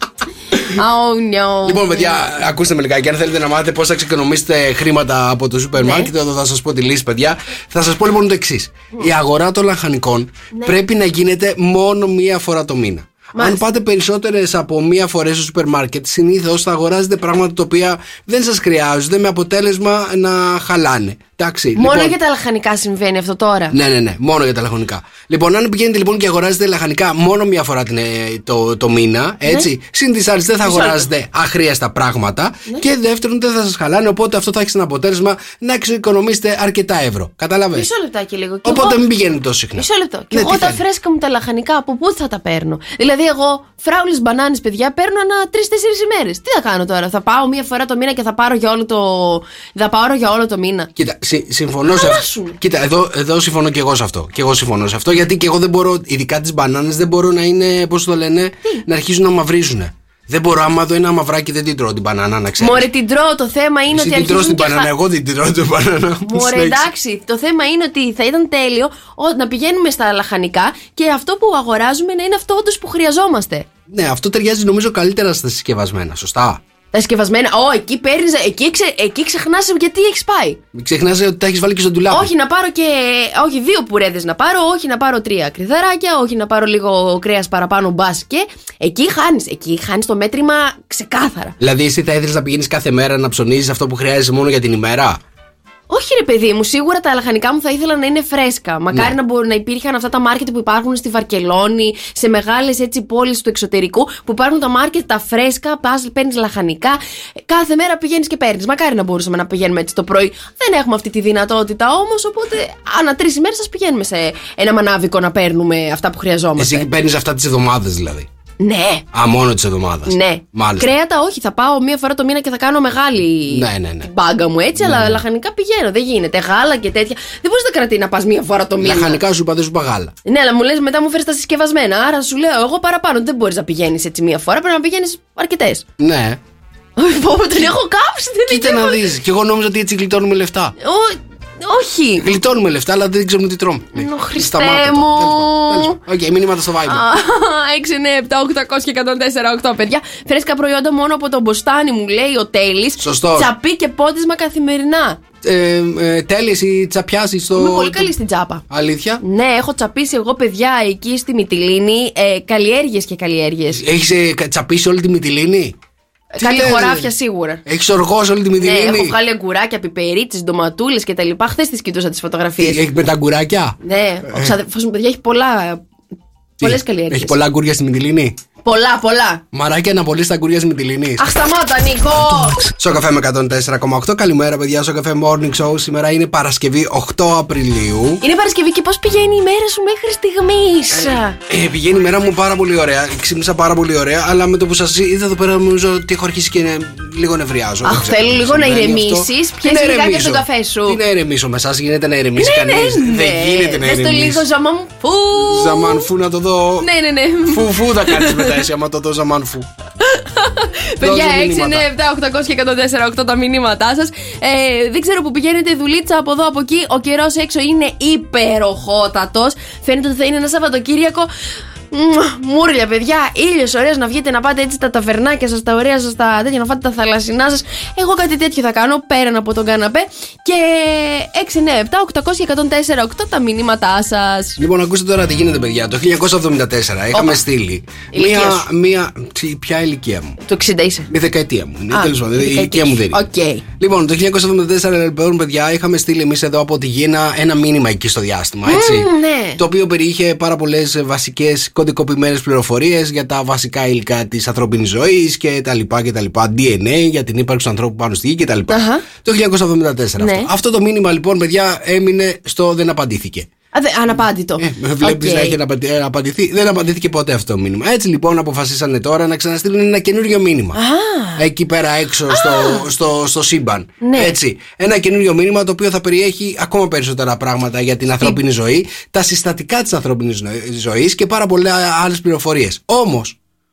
Oh, no. Λοιπόν, παιδιά, ακούστε με λιγάκι. Αν θέλετε να μάθετε πώς θα ξεκονομήσετε χρήματα από το σούπερ μάρκετ, εδώ θα σας πω τη λύση, παιδιά. Θα σας πω λοιπόν το εξής. Mm. Η αγορά των λαχανικών ναι. πρέπει να γίνεται μόνο μία φορά το μήνα. Μάλιστα. Αν πάτε περισσότερες από μία φορές στο σούπερ μάρκετ, συνήθως θα αγοράζετε πράγματα τα οποία δεν σας χρειάζονται, με αποτέλεσμα να χαλάνε. Εντάξει, μόνο λοιπόν, για τα λαχανικά συμβαίνει αυτό τώρα. Ναι, ναι, ναι, μόνο για τα λαχανικά. Λοιπόν, αν πηγαίνετε λοιπόν και αγοράζετε λαχανικά μόνο μία φορά την, το, το μήνα, έτσι, ναι. συν τις άλλες δεν θα αγοράζετε αχρίαστα πράγματα, ναι. και δεύτερον δεν θα σας χαλάνε. Οπότε αυτό θα έχει ένα αποτέλεσμα να εξοικονομήσετε αρκετά ευρώ. Κατάλαβες? Μισό λεπτάκι λίγο. Και οπότε εγώ... μην πηγαίνετε τόσο συχνά. Μισό λεπτό. Και ναι, εγώ τα φρέσκα μου τα λαχανικά από πού θα τα παίρνω? Δηλαδή, εγώ φράουλες μπανάνες, παιδιά, παίρνω ανά τρεις-τέσσερις ημέρες. Τι θα κάνω τώρα? Θα πάω μία φορά το μήνα και θα πάρω για όλο το, θα πάρω για όλο το μήνα? Κοίτα, συ, συμφωνώ σε αυτό. Κοίτα, εδώ, εδώ συμφωνώ και εγώ σε αυτό. Και εγώ συμφωνώ σε αυτό, γιατί και εγώ δεν μπορώ, ειδικά τις μπανάνες, δεν μπορώ να είναι, πώς το λένε, τι? Να αρχίζουν να μαυρίζουν. Δεν μπορώ, άμα δω ένα μαυράκι δεν την τρώω την μπανάνα, να ξέρεις. Μωρέ, την τρώω. Το θέμα είναι εσύ ότι. Την τρώω την μπανάνα, χα... εγώ την τρώω την μπανάνα. Μωρέ, εντάξει. Το θέμα είναι ότι θα ήταν τέλειο να πηγαίνουμε στα λαχανικά και αυτό που αγοράζουμε να είναι αυτό όντως που χρειαζόμαστε. Ναι, αυτό ταιριάζει νομίζω καλύτερα στα συσκευασμένα, σωστά. Τα συσκευασμένα, Ω, εκεί παίρνεις, εκεί, ξε, εκεί ξεχνάς γιατί έχεις πάει. Μην ξεχνάς ότι τα έχεις βάλει και στο ντουλάπι. Όχι να πάρω και. Όχι, δύο πουρέδες να πάρω, όχι να πάρω τρία κρυδαράκια, όχι να πάρω λίγο κρέας παραπάνω μπας και. Εκεί χάνεις, εκεί χάνεις το μέτρημα ξεκάθαρα. Δηλαδή, εσύ θα ήθελες να πηγαίνεις κάθε μέρα να ψωνίζεις αυτό που χρειάζεσαι μόνο για την ημέρα? Όχι, ρε παιδί μου, σίγουρα τα λαχανικά μου θα ήθελα να είναι φρέσκα. Μακάρι ναι. να, μπορούν, να υπήρχαν αυτά τα μάρκετ που υπάρχουν στη Βαρκελόνη, σε μεγάλες έτσι πόλεις του εξωτερικού, που υπάρχουν τα μάρκετ τα φρέσκα, πας, παίρνεις λαχανικά, κάθε μέρα πηγαίνεις και παίρνεις. Μακάρι να μπορούσαμε να πηγαίνουμε έτσι το πρωί. Δεν έχουμε αυτή τη δυνατότητα όμως, οπότε ανά τρεις ημέρες σας πηγαίνουμε σε ένα μανάβικο να παίρνουμε αυτά που χρειαζόμαστε. Εσύ παίρνεις αυτά τις εβδομάδες δηλαδή? Ναι. Α, μόνο της εβδομάδας. Ναι. Μάλιστα. Κρέατα, όχι. Θα πάω μία φορά το μήνα και θα κάνω μεγάλη ναι, ναι, ναι. μπάγκα μου έτσι, ναι, αλλά ναι. λαχανικά πηγαίνω. Δεν γίνεται. Γάλα και τέτοια. Δεν μπορείς να κρατεί να πας μία φορά το μήνα. Λαχανικά σου είπα, δεν σου είπα γάλα. Ναι, αλλά μου λες μετά μου φέρεις τα συσκευασμένα. Άρα σου λέω εγώ παραπάνω. Δεν μπορείς να πηγαίνεις έτσι μία φορά. Πρέπει να πηγαίνεις αρκετές. Ναι. Πω, τον έχω κάψει. Κοίτα να δεις. Και εγώ νόμιζα ότι έτσι γλιτώνουμε λεφτά. Όχι. Γλιτώνουμε λεφτά, αλλά δεν ξέρουμε τι τρώμε. Ω, Χριστέ μου. Οκ, μηνύματα στο Viber. έξι εννιά επτά οκτακόσια και εκατόν τέσσερα οκτώ, παιδιά. Φρέσκα προϊόντα μόνο από τον Μποστάνι, μου λέει ο Τέλης. Σωστό. Τσαπί και πότισμα καθημερινά. Ε, ε, Τέλης ή τσαπιάσεις στο. Είμαι πολύ καλή στην τσάπα. Αλήθεια? Ναι, έχω τσαπίσει εγώ, παιδιά, εκεί στη Μυτιλήνη. Ε, καλλιέργειες και καλλιέργειες. Έχεις ε, τσαπίσει όλη τη Μυτιλήνη? Κάτι λες, χωράφια σίγουρα. Έχεις οργώσει όλη τη Μυτιλήνη? Ναι, έχω βγάλει αγκουράκια, πιπερίτσες, ντοματούλες κτλ. Χθες τις κοιτούσα τις φωτογραφίες. Έχει με τα αγκουράκια? Ναι, ο ξαδερφός μου, παιδιά, έχει πολλά. Πολλές καλλιέργειες. Έχει πολλά αγκούρια στη Μυτιλήνη? Πολλά, πολλά. Μαράκια να πωλείς τα αγκούρια της Μυτιλήνης. Αχ, σταμάτα, Νίκο! Στο καφέ με εκατόν τέσσερα κόμμα οκτώ. Καλημέρα, παιδιά. Στο καφέ Morning Show. Σήμερα είναι Παρασκευή οκτώ Απριλίου. Είναι Παρασκευή και πώς πηγαίνει η μέρα σου μέχρι στιγμής? Ε, ε, πηγαίνει η μέρα μου πάρα πολύ ωραία. Ξύπνησα πάρα πολύ ωραία. Αλλά με το που σας είδα εδώ πέρα, νομίζω ότι έχω αρχίσει και λίγο νευριάζω. Αχ, θέλω λίγο να ηρεμήσεις. Πιες λιγάκι από τον καφέ σου. Τι να ηρεμήσω με εσάς, γίνεται να ηρεμήσει κανείς? Δεν γίνεται να ηρεμήσει. Δες το λίγο ζαμανφού. Ζαμανφού να το δω. Ναι, ναι, ναι. Φου-φου θα κάνεις μετά εσύ άμα το δω ζαμανφού. Παιδιά, έξι εννιά επτά οκτακόσια και εκατόν τέσσερα οκτώ τα μηνύματά σας. Ε, δεν ξέρω που πηγαίνετε δουλίτσα από εδώ από εκεί. Ο καιρός έξω είναι υπεροχότατος. Φαίνεται ότι θα είναι ένα Σαββατοκύριακο. Μούρλια, παιδιά, ήλιος ωραίος, να βγείτε να πάτε έτσι τα ταβερνάκια σας, τα ωραία σας, τα τέτοια, να φάτε τα θαλασσινά σας. Εγώ κάτι τέτοιο θα κάνω πέραν από τον καναπέ. Και έξι εννιά επτά οκτακόσια και εκατόν τέσσερα οκτώ τα μηνύματά σας. Λοιπόν, ακούστε τώρα τι γίνεται, παιδιά. Το χίλια εννιακόσια εβδομήντα τέσσερα είχαμε στείλει μία, μία. Ποια ηλικία μου? Το εξήντα είσαι. Η δεκαετία μου. Είναι, τέλος πάντων. Η ηλικία μου δεν είναι. Okay. Λοιπόν, το χίλια εννιακόσια εβδομήντα τέσσερα, λοιπόν, παιδιά, είχαμε στείλει εμείς εδώ από τη Γήνα ένα μήνυμα εκεί στο διάστημα. Έτσι, mm, ναι. Το οποίο περιείχε πάρα πολλές βασικές κωδικοποιημένες πληροφορίες για τα βασικά υλικά της ανθρώπινης ζωής και τα λοιπά και τα λοιπά. ντι εν έι για την ύπαρξη του ανθρώπου πάνω στη γη και τα λοιπά. Uh-huh. Το χίλια εννιακόσια εβδομήντα τέσσερα ναι. αυτό. Αυτό το μήνυμα, λοιπόν, παιδιά, έμεινε στο δεν απαντήθηκε. Αναπάντητο. Ε, βλέπεις okay. να έχει απαντηθεί. Δεν απαντήθηκε ποτέ αυτό το μήνυμα. Έτσι λοιπόν αποφασίσανε τώρα να ξαναστείλουν ένα καινούριο μήνυμα. Ah. Εκεί πέρα έξω ah. στο, στο, στο σύμπαν. Ναι. Έτσι. Ένα καινούριο μήνυμα το οποίο θα περιέχει ακόμα περισσότερα πράγματα για την ανθρώπινη ζωή, τα συστατικά της ανθρώπινης ζωής και πάρα πολλές άλλες πληροφορίες. Όμως,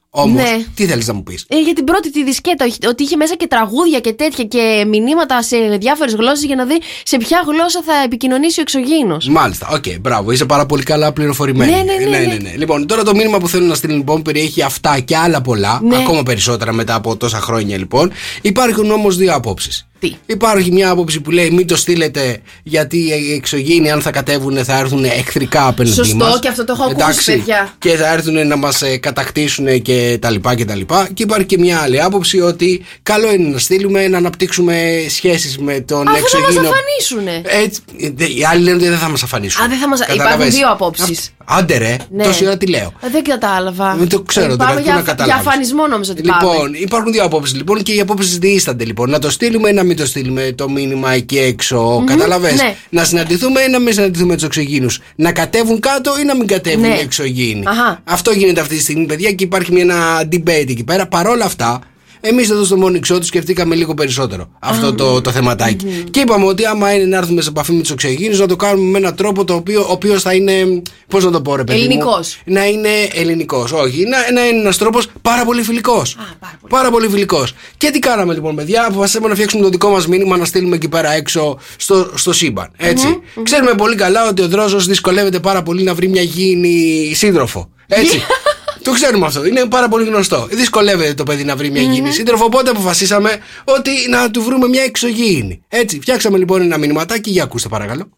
Όμως, Ναι. τι θέλεις να μου πεις? Ε, για την πρώτη τη δισκέτα, ότι είχε μέσα και τραγούδια και τέτοια και μηνύματα σε διάφορες γλώσσες για να δει σε ποια γλώσσα θα επικοινωνήσει ο εξωγήινος. Μάλιστα, οκ, okay, μπράβο, είσαι πάρα πολύ καλά πληροφορημένη. Ναι, ναι, ναι, ναι. ναι, ναι. Λοιπόν, τώρα το μήνυμα που θέλω να στείλω λοιπόν περιέχει αυτά και άλλα πολλά, Ναι. ακόμα περισσότερα μετά από τόσα χρόνια λοιπόν. Υπάρχουν όμως δύο απόψεις. Τι? Υπάρχει μια άποψη που λέει μην το στείλετε γιατί οι εξωγήινοι αν θα κατέβουν θα έρθουν εχθρικά απέναντι Σωστό, μας. και αυτό το έχω ακούσει, Εντάξει, παιδιά. Και θα έρθουν να μας ε, κατακτήσουν και τα λοιπά και τα λοιπά. Και υπάρχει και μια άλλη άποψη ότι καλό είναι να στείλουμε, να αναπτύξουμε σχέσεις με τον Αφού εξωγήινο. θα μας αφανίσουνε. Έτσι, οι άλλοι λένε ότι δεν θα μας αφανίσουν. Α, δεν θα μας... Καταλαβες. Υπάρχουν δύο απόψεις. Άντε ρε, Ναι. τόση ώρα τι λέω. Ε, Δεν κατάλαβα. Δεν το ξέρω, Ε, δηλαδή, Πάμε πού να για, καταλάβεις. για αφανισμό νόμιζα ότι πάμε. Λοιπόν, υπάρχουν δύο απόψεις λοιπόν και οι απόψεις διήστανται λοιπόν. Να το στείλουμε ή να μην το στείλουμε το μήνυμα εκεί έξω. Καταλαβες. ναι. Να συναντηθούμε ή να μην συναντηθούμε τους εξωγήινους. Να κατέβουν κάτω ή να μην κατέβουν Ναι. οι εξωγήινοι. Αχα. Αυτό γίνεται αυτή τη στιγμή, παιδιά, και υπάρχει μια, ένα debate εκεί πέρα. Παρόλα αυτά, εμείς εδώ στο Morning Show το σκεφτήκαμε λίγο περισσότερο αυτό το, το θεματάκι. Mm-hmm. Και είπαμε ότι άμα είναι να έρθουμε σε επαφή με τους εξωγήινους, να το κάνουμε με έναν τρόπο το οποίο, ο οποίος θα είναι. Πώς να το πω, ρε παιδί μου. Ελληνικός. Να είναι ελληνικός. Όχι, να, να είναι ένας τρόπος πάρα πολύ φιλικός. πάρα πολύ. Πάρα πολύ φιλικός. Και τι κάναμε λοιπόν, παιδιά, αποφασίσαμε να φτιάξουμε το δικό μας μήνυμα, να στείλουμε εκεί πέρα έξω στο, στο σύμπαν. Έτσι. Mm-hmm. Ξέρουμε πολύ καλά ότι ο Δρόζος δυσκολεύεται πάρα πολύ να βρει μια γήινη σύντροφο. Έτσι. Το ξέρουμε αυτό, είναι πάρα πολύ γνωστό. Δυσκολεύεται το παιδί να βρει μια γήινη σύντροφο, οπότε αποφασίσαμε ότι να του βρούμε μια εξωγήινη. Έτσι, φτιάξαμε λοιπόν ένα μηνυματάκι, για ακούστε παρακαλώ.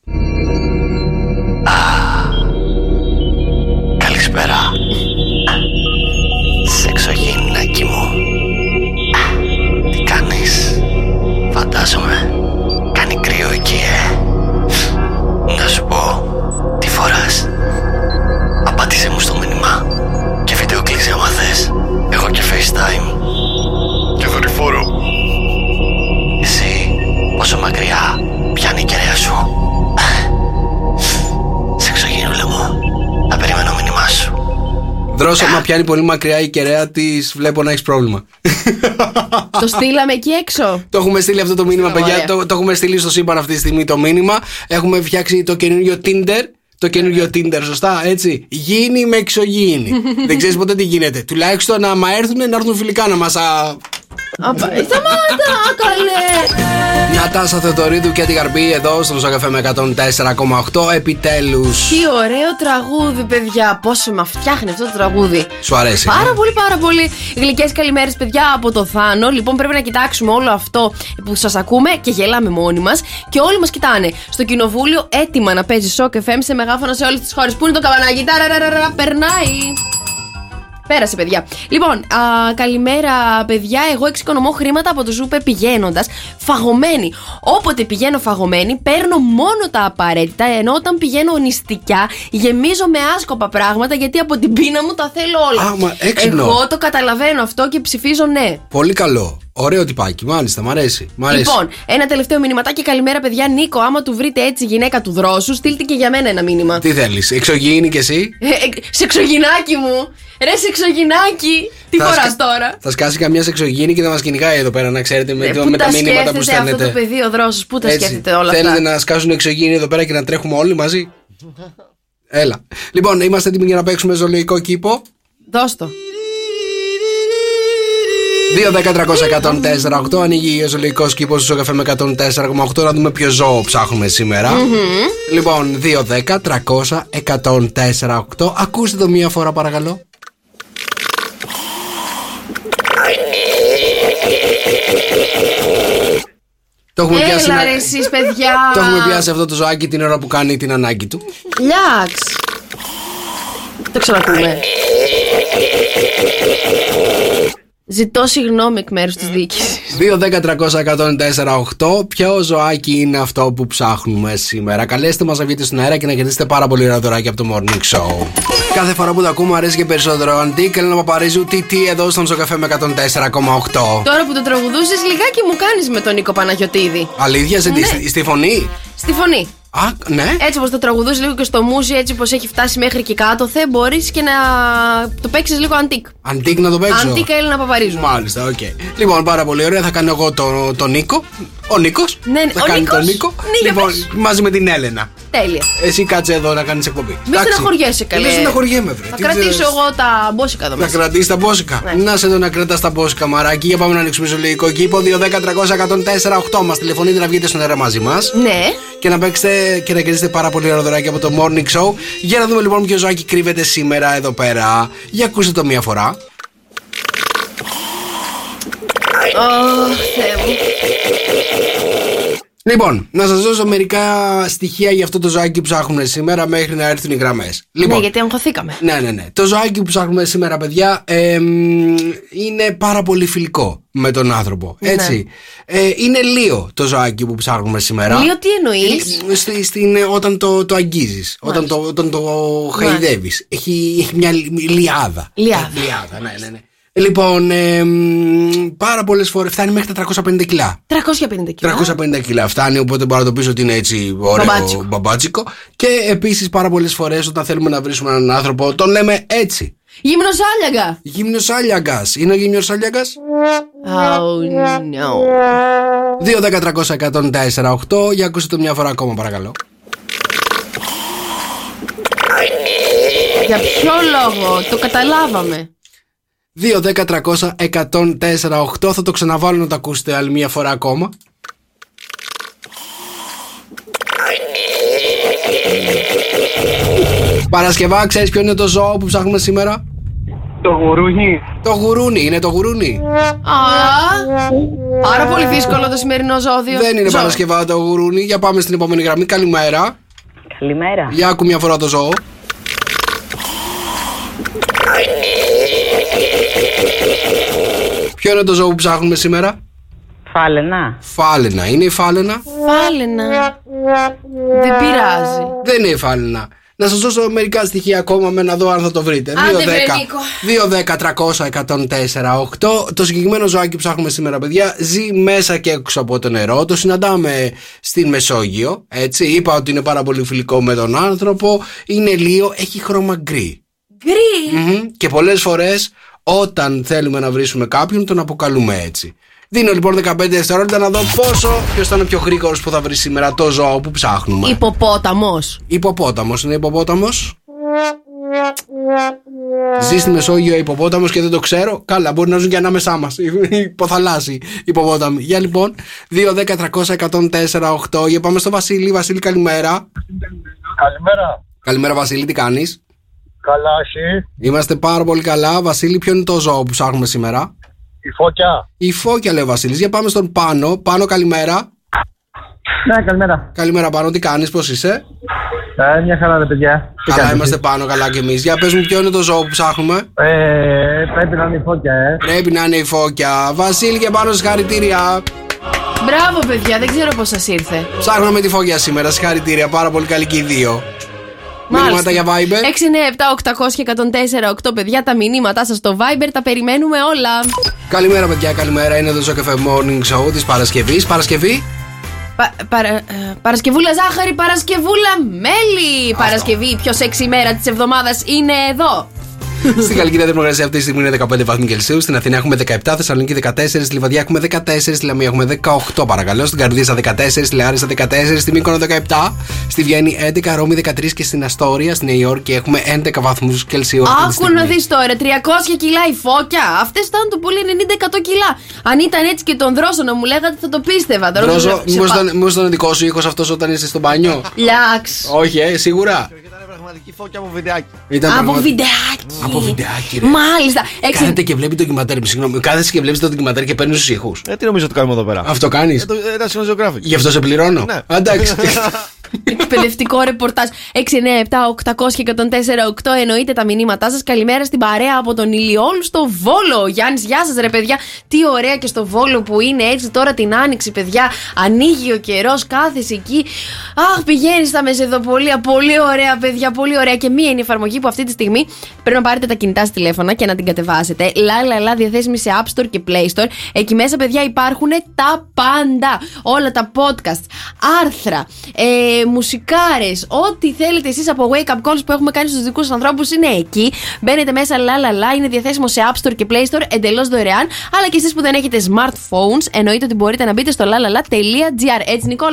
Καλησπέρα. Σεξογεννάκι μου. Τι κάνεις? Φαντάζομαι κάνει κρύο εκεί, ε. Να σου πω, τι φοράς? Απάντησε μου στο μήνυμα. Και βίντεο κλείσει άμα θες. Έχω και FaceTime. Και δορυφόρο. Εσύ πόσο μακριά πιάνει η κεραία σου? Σεξογεννούλα μου, θα περιμένω μήνυμά σου. Δρόσο, μα πιάνει πολύ μακριά η κεραία της, βλέπω να έχεις πρόβλημα. Το στείλαμε εκεί έξω. Το έχουμε στείλει αυτό το μήνυμα, Ωραία. παιδιά. Το, το έχουμε στείλει στο σύμπαν αυτή τη στιγμή το μήνυμα. Έχουμε φτιάξει το καινούριο Tinder. Το καινούριο Tinder, σωστά, έτσι. Γήινη με εξωγήινη. Δεν ξέρεις ποτέ τι γίνεται. Τουλάχιστον άμα έρθουν, να έρθουν φιλικά να μας. Α... Σταμάτα, καλέ. Μια Τάσα Θεοδωρίδου και την Καρμπή εδώ στον Ζώο Καφέ με εκατόν τέσσερα κόμμα οκτώ. Επιτέλους. Τι ωραίο τραγούδι, παιδιά. Πόσο με φτιάχνει αυτό το τραγούδι. Σου αρέσει? Πάρα πολύ, πάρα πολύ. Γλυκές καλημέρες, παιδιά, από το Θάνο. Λοιπόν, πρέπει να κοιτάξουμε όλο αυτό που σας ακούμε και γελάμε μόνοι μας. Και όλοι μας κοιτάνε. Στο κοινοβούλιο, έτοιμα να παίζει Σοκ εφ εμ σε μεγάφωνα σε όλες τις χώρες. Πού είναι το καμπανάκι? Ταραραραρα, περνάει. Πέρασε, παιδιά. Λοιπόν, α, καλημέρα, παιδιά. Εγώ εξοικονομώ χρήματα από το Ζούπε πηγαίνοντας φαγωμένη. Όποτε πηγαίνω φαγωμένη, παίρνω μόνο τα απαραίτητα. Ενώ όταν πηγαίνω νηστικιά, γεμίζω με άσκοπα πράγματα γιατί από την πείνα μου τα θέλω όλα. Α, μα έξυπνο. Εγώ το καταλαβαίνω αυτό και ψηφίζω ναι. Πολύ καλό. Ωραίο τυπάκι, μάλιστα, μ' αρέσει. Μ' αρέσει. Λοιπόν, ένα τελευταίο μηνυματάκι. Καλημέρα, παιδιά. Νίκο, άμα του βρείτε έτσι γυναίκα του Δρόσου, στείλτε και για μένα ένα μήνυμα. Τι θέλεις, εξωγήινη κι εσύ? Ε, ε, σεξογυνάκι μου. Ρε, σεξογυνάκι. Τι Θα φοράς σκα- τώρα? Θα σκάσει καμιά σεξογήινη και θα μας κυνηγάει εδώ πέρα, να ξέρετε, με, Ε, το, πού με τα, τα μηνύματα που σκέφτεται στέλνετε. αυτό το παιδί ο Δρόσος? Πού τα Έτσι. σκέφτεται όλα Θέλετε αυτά? να σκάσουν εξωγήινοι εδώ πέρα και να τρέχουμε όλοι μαζί? Έλα. Λοιπόν, είμαστε έτοιμοι για να παίξουμε ζωολογικό κήπο. Δώσ' το. δύο δέκα τριακόσια εκατόν τέσσερα κόμμα οκτώ. Ανοίγει ο ζωολογικός κήπος στο καφέ με εκατόν τέσσερα κόμμα οκτώ. Να δούμε ποιο ζώο ψάχνουμε σήμερα. Mm-hmm. Λοιπόν, δύο δέκα τριακόσια εκατόν τέσσερα κόμμα οκτώ. Ακούστε το μία φορά, παρακαλώ. Το έχουμε, πιάσει, Έλα να- ρε εσείς, παιδιά. το έχουμε πιάσει αυτό το ζωάκι την ώρα που κάνει την ανάγκη του. Λιάξ. Το ξανακούμε. Ζητώ συγγνώμη εκ μέρους της διοίκησης. δύο δέκα τριακόσια εκατόν τέσσερα κόμμα οκτώ. Ποιο ζωάκι είναι αυτό που ψάχνουμε σήμερα? Καλέστε μας να βγείτε στον αέρα και να κερδίσετε πάρα πολύ ωραία δωράκια από το Morning Show. Κάθε φορά που το ακούμε αρέσει και περισσότερο. Αντί και να Παπαρίζου, τι τι εδώ στον Ζώο Καφέ με εκατόν τέσσερα κόμμα οκτώ. Τώρα που το τραγουδούσες, λιγάκι μου κάνεις με τον Νίκο Παναγιωτίδη. Αλήθεια, σε, Ναι. στη, στη φωνή. Στη φωνή. Α, ναι. Έτσι όπως το τραγουδούσες λίγο και στο μουσι, έτσι όπως έχει φτάσει μέχρι και κάτω, θε μπορείς και να το παίξεις λίγο αντίκ. Αντίκ να το παίξω. Αντίκ Έλληνα Παπαρίζου. Μάλιστα, οκ. Okay. Λοιπόν, πάρα πολύ ωραία. Θα κάνω εγώ τον το Νίκο. Ο Νίκος. Ναι, θα ο κάνει Νίκος. τον Νίκο. Ναι, για Λοιπόν, πες. μαζί με την Έλενα. Τέλεια. Εσύ κάτσε εδώ να κάνεις εκπομπή. Μην στεναχωριέσαι καλέ. Δεν στεναχωριέμαι, βρε. Θα κρατήσω εγώ τα μπόσικα εδώ μέσα. Να κρατήσεις τα μπόσικα. Ναι. Να σε εδώ να κρατάς τα μπόσικα, μαράκι. Για πάμε να ανοίξουμε ζωολογικό κήπο. δύο δέκα τριακόσια εκατόν τέσσερα οκτώ μας τηλεφωνείτε να βγείτε στον αέρα μαζί μας. Ναι. Και να παίξετε και να κερδίσετε πάρα πολύ ωραία δωράκια από το Morning Show. Για να δούμε λοιπόν ποιο ζωάκι κρύβεται σήμερα εδώ πέρα. Για ακούστε το μία φορά. Oh, Θεέ μου. Λοιπόν, να σας δώσω μερικά στοιχεία για αυτό το ζωάκι που ψάχνουμε σήμερα μέχρι να έρθουν οι γραμμές. Λοιπόν, ναι, γιατί αγχωθήκαμε. Ναι, ναι, ναι. Το ζωάκι που ψάχνουμε σήμερα, παιδιά, ε, είναι πάρα πολύ φιλικό με τον άνθρωπο. Έτσι. Ναι. Ε, είναι λίο το ζωάκι που ψάχνουμε σήμερα. Λίο τι εννοείς? Στη, στην, όταν το, το αγγίζεις, όταν το, όταν το χαϊδεύεις. Έχει, έχει μια λιάδα. Λιάδα. Λιάδα, ναι, ναι, ναι. Λοιπόν, ε, πάρα πολλές φορές φτάνει μέχρι τα τριακόσια πενήντα κιλά. τριακόσια πενήντα κιλά. τριακόσια πενήντα κιλά φτάνει, οπότε μπορώ να το πεις ότι είναι έτσι ωραίο μπαμπάτσικο. μπαμπάτσικο. Και επίσης πάρα πολλές φορές όταν θέλουμε να βρίσκουμε έναν άνθρωπο, τον λέμε έτσι. Γυμνοσάλιαγκα. Γυμνοσάλιαγκας. Είναι ο γυμνοσάλιαγκας? Oh no. δύο δέκα τριακόσια εκατόν τέσσερα οκτώ. Για ακούστε το μια φορά ακόμα, παρακαλώ. Για ποιο λόγο? Το καταλάβαμε. δύο δέκα τριακόσια εκατόν τέσσερα οκτώ. Θα το ξαναβάλω να το ακούσετε άλλη μια φορά ακόμα. Παρασκευά, ξέρεις ποιο είναι το ζώο που ψάχνουμε σήμερα? Το γουρούνι. Το γουρούνι, είναι το γουρούνι. Α, πάρα πολύ δύσκολο το σημερινό ζώδιο. Δεν είναι ζώο. Παρασκευά το γουρούνι. Για πάμε στην επόμενη γραμμή. Καλημέρα. Καλημέρα. Για άκου μια φορά το ζώο. Ποιο είναι το ζώο που ψάχνουμε σήμερα? Φάλαινα. Φάλαινα. Είναι η φάλαινα? Φάλαινα. Δεν πειράζει. Δεν είναι η φάλαινα. Να σας δώσω μερικά στοιχεία ακόμα με να δω αν θα το βρείτε. δύο δέκα τριακόσια εκατόν τέσσερα οκτώ. Το συγκεκριμένο ζωάκι που ψάχνουμε σήμερα, παιδιά, ζει μέσα και έξω από το νερό. Το συναντάμε στην Μεσόγειο. Έτσι. Είπα ότι είναι πάρα πολύ φιλικό με τον άνθρωπο. Είναι λίο, έχει χρώμα γκρι. Γκρι. Mm-hmm. Και πολλές φορές όταν θέλουμε να βρίσκουμε κάποιον, τον αποκαλούμε έτσι. Δίνω λοιπόν δεκαπέντε δευτερόλεπτα να δω πόσο ποιος θα είναι ο πιο γρήγορος που θα βρει σήμερα το ζώο που ψάχνουμε. Υποπόταμος. Υποπόταμος. Είναι υποπόταμος. Ζει στη Μεσόγειο υποπόταμος και δεν το ξέρω. Καλά, μπορεί να ζουν και ανάμεσά μας. Υποθαλάσσιοι υποπόταμοι. Για λοιπόν, δύο δέκα τριακόσια εκατόν τέσσερα οκτώ. Για πάμε στο Βασίλη. Βασίλη, καλημέρα. Καλημέρα. Καλημέρα, Βασίλη, τι κάνεις? Καλά, εσύ? Είμαστε πάρα πολύ καλά. Βασίλη, ποιο είναι το ζώο που ψάχνουμε σήμερα? Η Φώκια. Η Φώκια, λέει ο Βασίλης. Για πάμε στον Πάνο. Πάνο, καλημέρα. Ναι, καλημέρα. Καλημέρα, Πάνο, τι κάνεις, πώς είσαι? Ε, μια χαρά, ρε παιδιά. Καλά, είμαστε Πάνω, καλά κι εμείς. Για πες μου, ποιο είναι το ζώο που ψάχνουμε? Ε, πρέπει να είναι η Φώκια, ε. Πρέπει να είναι η Φώκια. Βασίλη και Πάνο, συγχαρητήρια. Μπράβο, παιδιά, δεν ξέρω πώς σας ήρθε. Ψάχνουμε τη Φώκια σήμερα, συγχαρητήρια. Πάρα πολύ καλή και οι δύο. Μηνύματα για Viber. έξι εννιά επτά οκτακόσια εκατόν τέσσερα οκτώ, παιδιά, τα μηνύματά σας στο Viber τα περιμένουμε όλα. Καλημέρα, παιδιά, καλημέρα. Είναι το Ζωκαφέ Morning Show της Παρασκευής. Παρασκευή. Πα, παρα, ε, Παρασκευούλα ζάχαρη, Παρασκευούλα μέλι. Αυτό. Παρασκευή, πιο σεξι ημέρα της εβδομάδας είναι εδώ. Στην Καλκίδα θερμοκρασία αυτή τη στιγμή είναι δεκαπέντε βαθμοί Κελσίου. Στην Αθήνα έχουμε δεκαεπτά, Θεσσαλονίκη δεκατέσσερα, στη Λιβαδιά έχουμε δεκατέσσερα, στη Λαμία έχουμε δεκαοκτώ, παρακαλώ. Στην Καρδίτσα δεκατέσσερα, στη Λεάρισα δεκατέσσερα, στη Μύκονο δεκαεπτά, στη Βιέννη έντεκα, Ρώμη δεκατρία και στην Αστόρια, στη Νέα Υόρκη έχουμε έντεκα βαθμούς Κελσίου. Άκου να δεις τώρα, τριακόσια κιλά η Φώκια. Αυτές ήταν το πολύ ενενήντα εκατό κιλά. Αν ήταν έτσι και τον Δρόσο να μου λέγατε θα το πίστευα. Δρόσο, μήπως ήταν δικό σου ήχος αυτός όταν είσαι στο μπάνιο? Λιάξ. Όχι, ε, σίγουρα. Πραγματική Φώκια από βιντεάκι. Ήταν από πραγμα... βιντεάκι. Από βιντεάκι, ρε. Μάλιστα. Έξι... Κάθεται και βλέπει το ντοκιμαντέρ. Συγγνώμη, κάθεσαι και βλέπει το ντοκιμαντέρ και παίρνει του ήχους. Ε, τι νομίζω ότι κάνουμε εδώ πέρα? Αυτό κάνεις? Ε, το, ε, National Geographic. Γι' αυτό σε πληρώνω. Ναι. Εντάξει. Εκπαιδευτικό ρεπορτάζ. έξι εννιά επτά οκτακόσια εκατόν τέσσερα οκτώ. Εννοείται τα μηνύματά σας. Καλημέρα στην παρέα από τον Ηλιόλου στο Βόλο. Γιάννης, γεια σας, ρε παιδιά. Τι ωραία και στο Βόλο που είναι έτσι τώρα την άνοιξη, παιδιά. Ανοίγει ο καιρός, κάθεσαι εκεί. Αχ, πηγαίνεις στα μεσεδοπολία. Πολύ ωραία, παιδιά, πολύ ωραία. Και μία είναι η εφαρμογή που αυτή τη στιγμή πρέπει να πάρετε τα κινητά σας τηλέφωνα και να την κατεβάσετε. Λαλαλα, διαθέσιμη σε App Store και Play Store. Εκεί μέσα, παιδιά, υπάρχουν τα πάντα. Όλα τα podcasts, άρθρα, ε, μουσικάρες, ό,τι θέλετε εσείς από wake up calls που έχουμε κάνει στους δικούς ανθρώπους είναι εκεί. Μπαίνετε μέσα, λαλαλα, είναι διαθέσιμο σε App Store και Play Store εντελώς δωρεάν. Αλλά και εσείς που δεν έχετε smartphones, εννοείται ότι μπορείτε να μπείτε στο lalala τελεία gr. Έτσι, Νικόλα?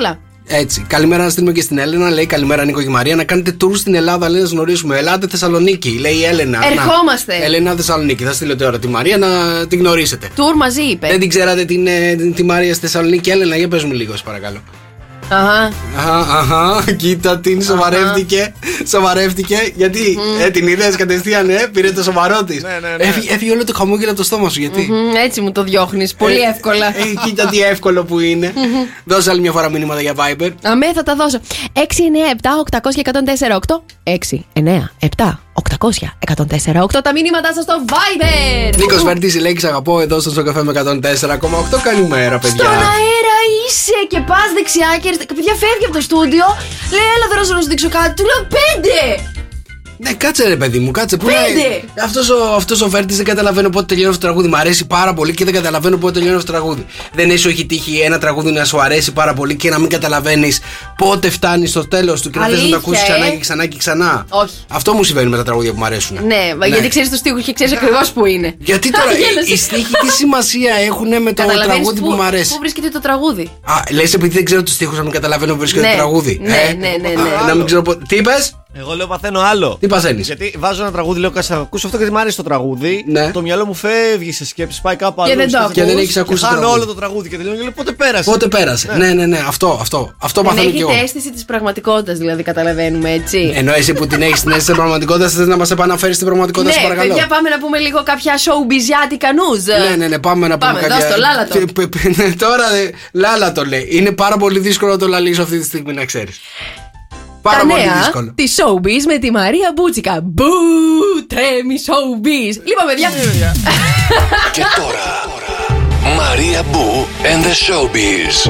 Έτσι. Καλημέρα να στείλουμε και στην Έλενα. Λέει καλημέρα Νίκο και Μαρία. Να κάνετε tour στην Ελλάδα, λέει να γνωρίσουμε. Ελάτε Θεσσαλονίκη, λέει η Έλενα. Ερχόμαστε. Να, Έλενα Θεσσαλονίκη. Θα στείλω τώρα τη Μαρία να την γνωρίσετε. Tour μαζί είπε. Δεν την ξέρατε την, την, τη Μαρία στη Θεσσαλονίκη, Έλενα, για πες μου λίγο, σε παρακαλώ. Αχα. Αχα, αχα, κοίτα την, σοβαρεύτηκε. Σοβαρεύτηκε, γιατί mm. ε, την είδες κατευθείαν, ε, πήρε το σοβαρό της. Ναι, ναι, ναι. Έφυγε, έφυγε όλο το χαμόγελο από το στόμα σου, γιατί. Mm-hmm, έτσι μου το διώχνεις, πολύ ε, εύκολα. Ε, κοίτα τι εύκολο που είναι. Mm-hmm. Δώσε άλλη μια φορά μηνύματα για Viber. Αμέ, θα τα δώσω. έξι εννιά επτά οκτώ μηδέν μηδέν ένα τέσσερα οκτώ. έξι εννιά επτά οκτώ μηδέν μηδέν ένα τέσσερα οκτώ. Τα μηνύματά σας στο Viber. Νίκος Βέρτης, η λέξη αγαπώ εδώ στο Σοκαφέ με εκατόν τέσσερα κόμμα οκτώ. Καλημέρα, παιδιά. Στον αέρα είσαι και πας δεξιά και αριστερά. Παιδιά, φεύγει από το στούντιο. Λέει, έλα τώρα να σου δείξω κάτι. Του λέω πέντε. Ναι, κάτσε ρε παιδί μου, κάτσε. Πού Πέντε! Αυτός ο, αυτός ο Βέρτης δεν καταλαβαίνω πότε τελειώνει αυτό το τραγούδι. Μ' αρέσει πάρα πολύ και δεν καταλαβαίνω πότε τελειώνει αυτό το τραγούδι. Δεν σου έχει τύχει ένα τραγούδι να σου αρέσει πάρα πολύ και να μην καταλαβαίνεις πότε φτάνει στο τέλος του και να θες να το ακούσεις ξανά και ξανά και ξανά. Όχι. Αυτό μου συμβαίνει με τα τραγούδια που μου αρέσουν. Ναι, ναι. Γιατί ξέρεις τους στίχους και ξέρεις ακριβώς που είναι. Γιατί τώρα οι στίχοι τι σημασία έχουν με το τραγούδι που μου αρέσει. Πού βρίσκεται το τραγούδι. Α, λες επειδή δεν ξέρω τους στίχους να μην καταλαβαίνω που βρίσκεται ναι, το τραγούδι. Ναι, ε? ναι, ναι, ναι. Να μην ξέρω πότε. Τι είπες? Εγώ λέω παθαίνω άλλο. Τι παθαίνεις? Γιατί βάζω ένα τραγούδι, λέω κάτσε να ακούσω αυτό γιατί μου αρέσει το τραγούδι. Ναι. Το μυαλό μου φεύγει σε σκέψεις, πάει κάπου αλλού. Και δεν, το και δεν έχεις ακούσει το τραγούδι. Όλο το τραγούδι και τελειώνω και λέω πότε πέρασε. Πότε πέρασε. Ναι, ναι, ναι, ναι. αυτό, αυτό. Αυτό παθαίνω κι εγώ. Έχετε αίσθηση της πραγματικότητας, δηλαδή καταλαβαίνουμε έτσι. Ενώ εσύ που την έχεις την αίσθηση της πραγματικότητας, θες να μας επαναφέρεις στην πραγματικότητα, ναι, σου παρακαλώ. Παιδιά, πάμε να πούμε λίγο κάποια showbiziatica news. Ναι, ναι, ναι, πάμε να πούμε πάμε, κάποια. Δώσ' το, λάλατο. Τώρα λάλα το λέει. Είναι πάρα πολύ δύσκολο να το λαλήσω αυτή τη στιγμή, να ξέρεις. Πάρα τα πολύ νέα δύσκολο. Τη Showbiz με τη Μαρία Μπούτσικα. Μπου, τρέμει Showbiz. Λοιπόν, παιδιά. Και τώρα, Μαρία Μπού and the Showbiz.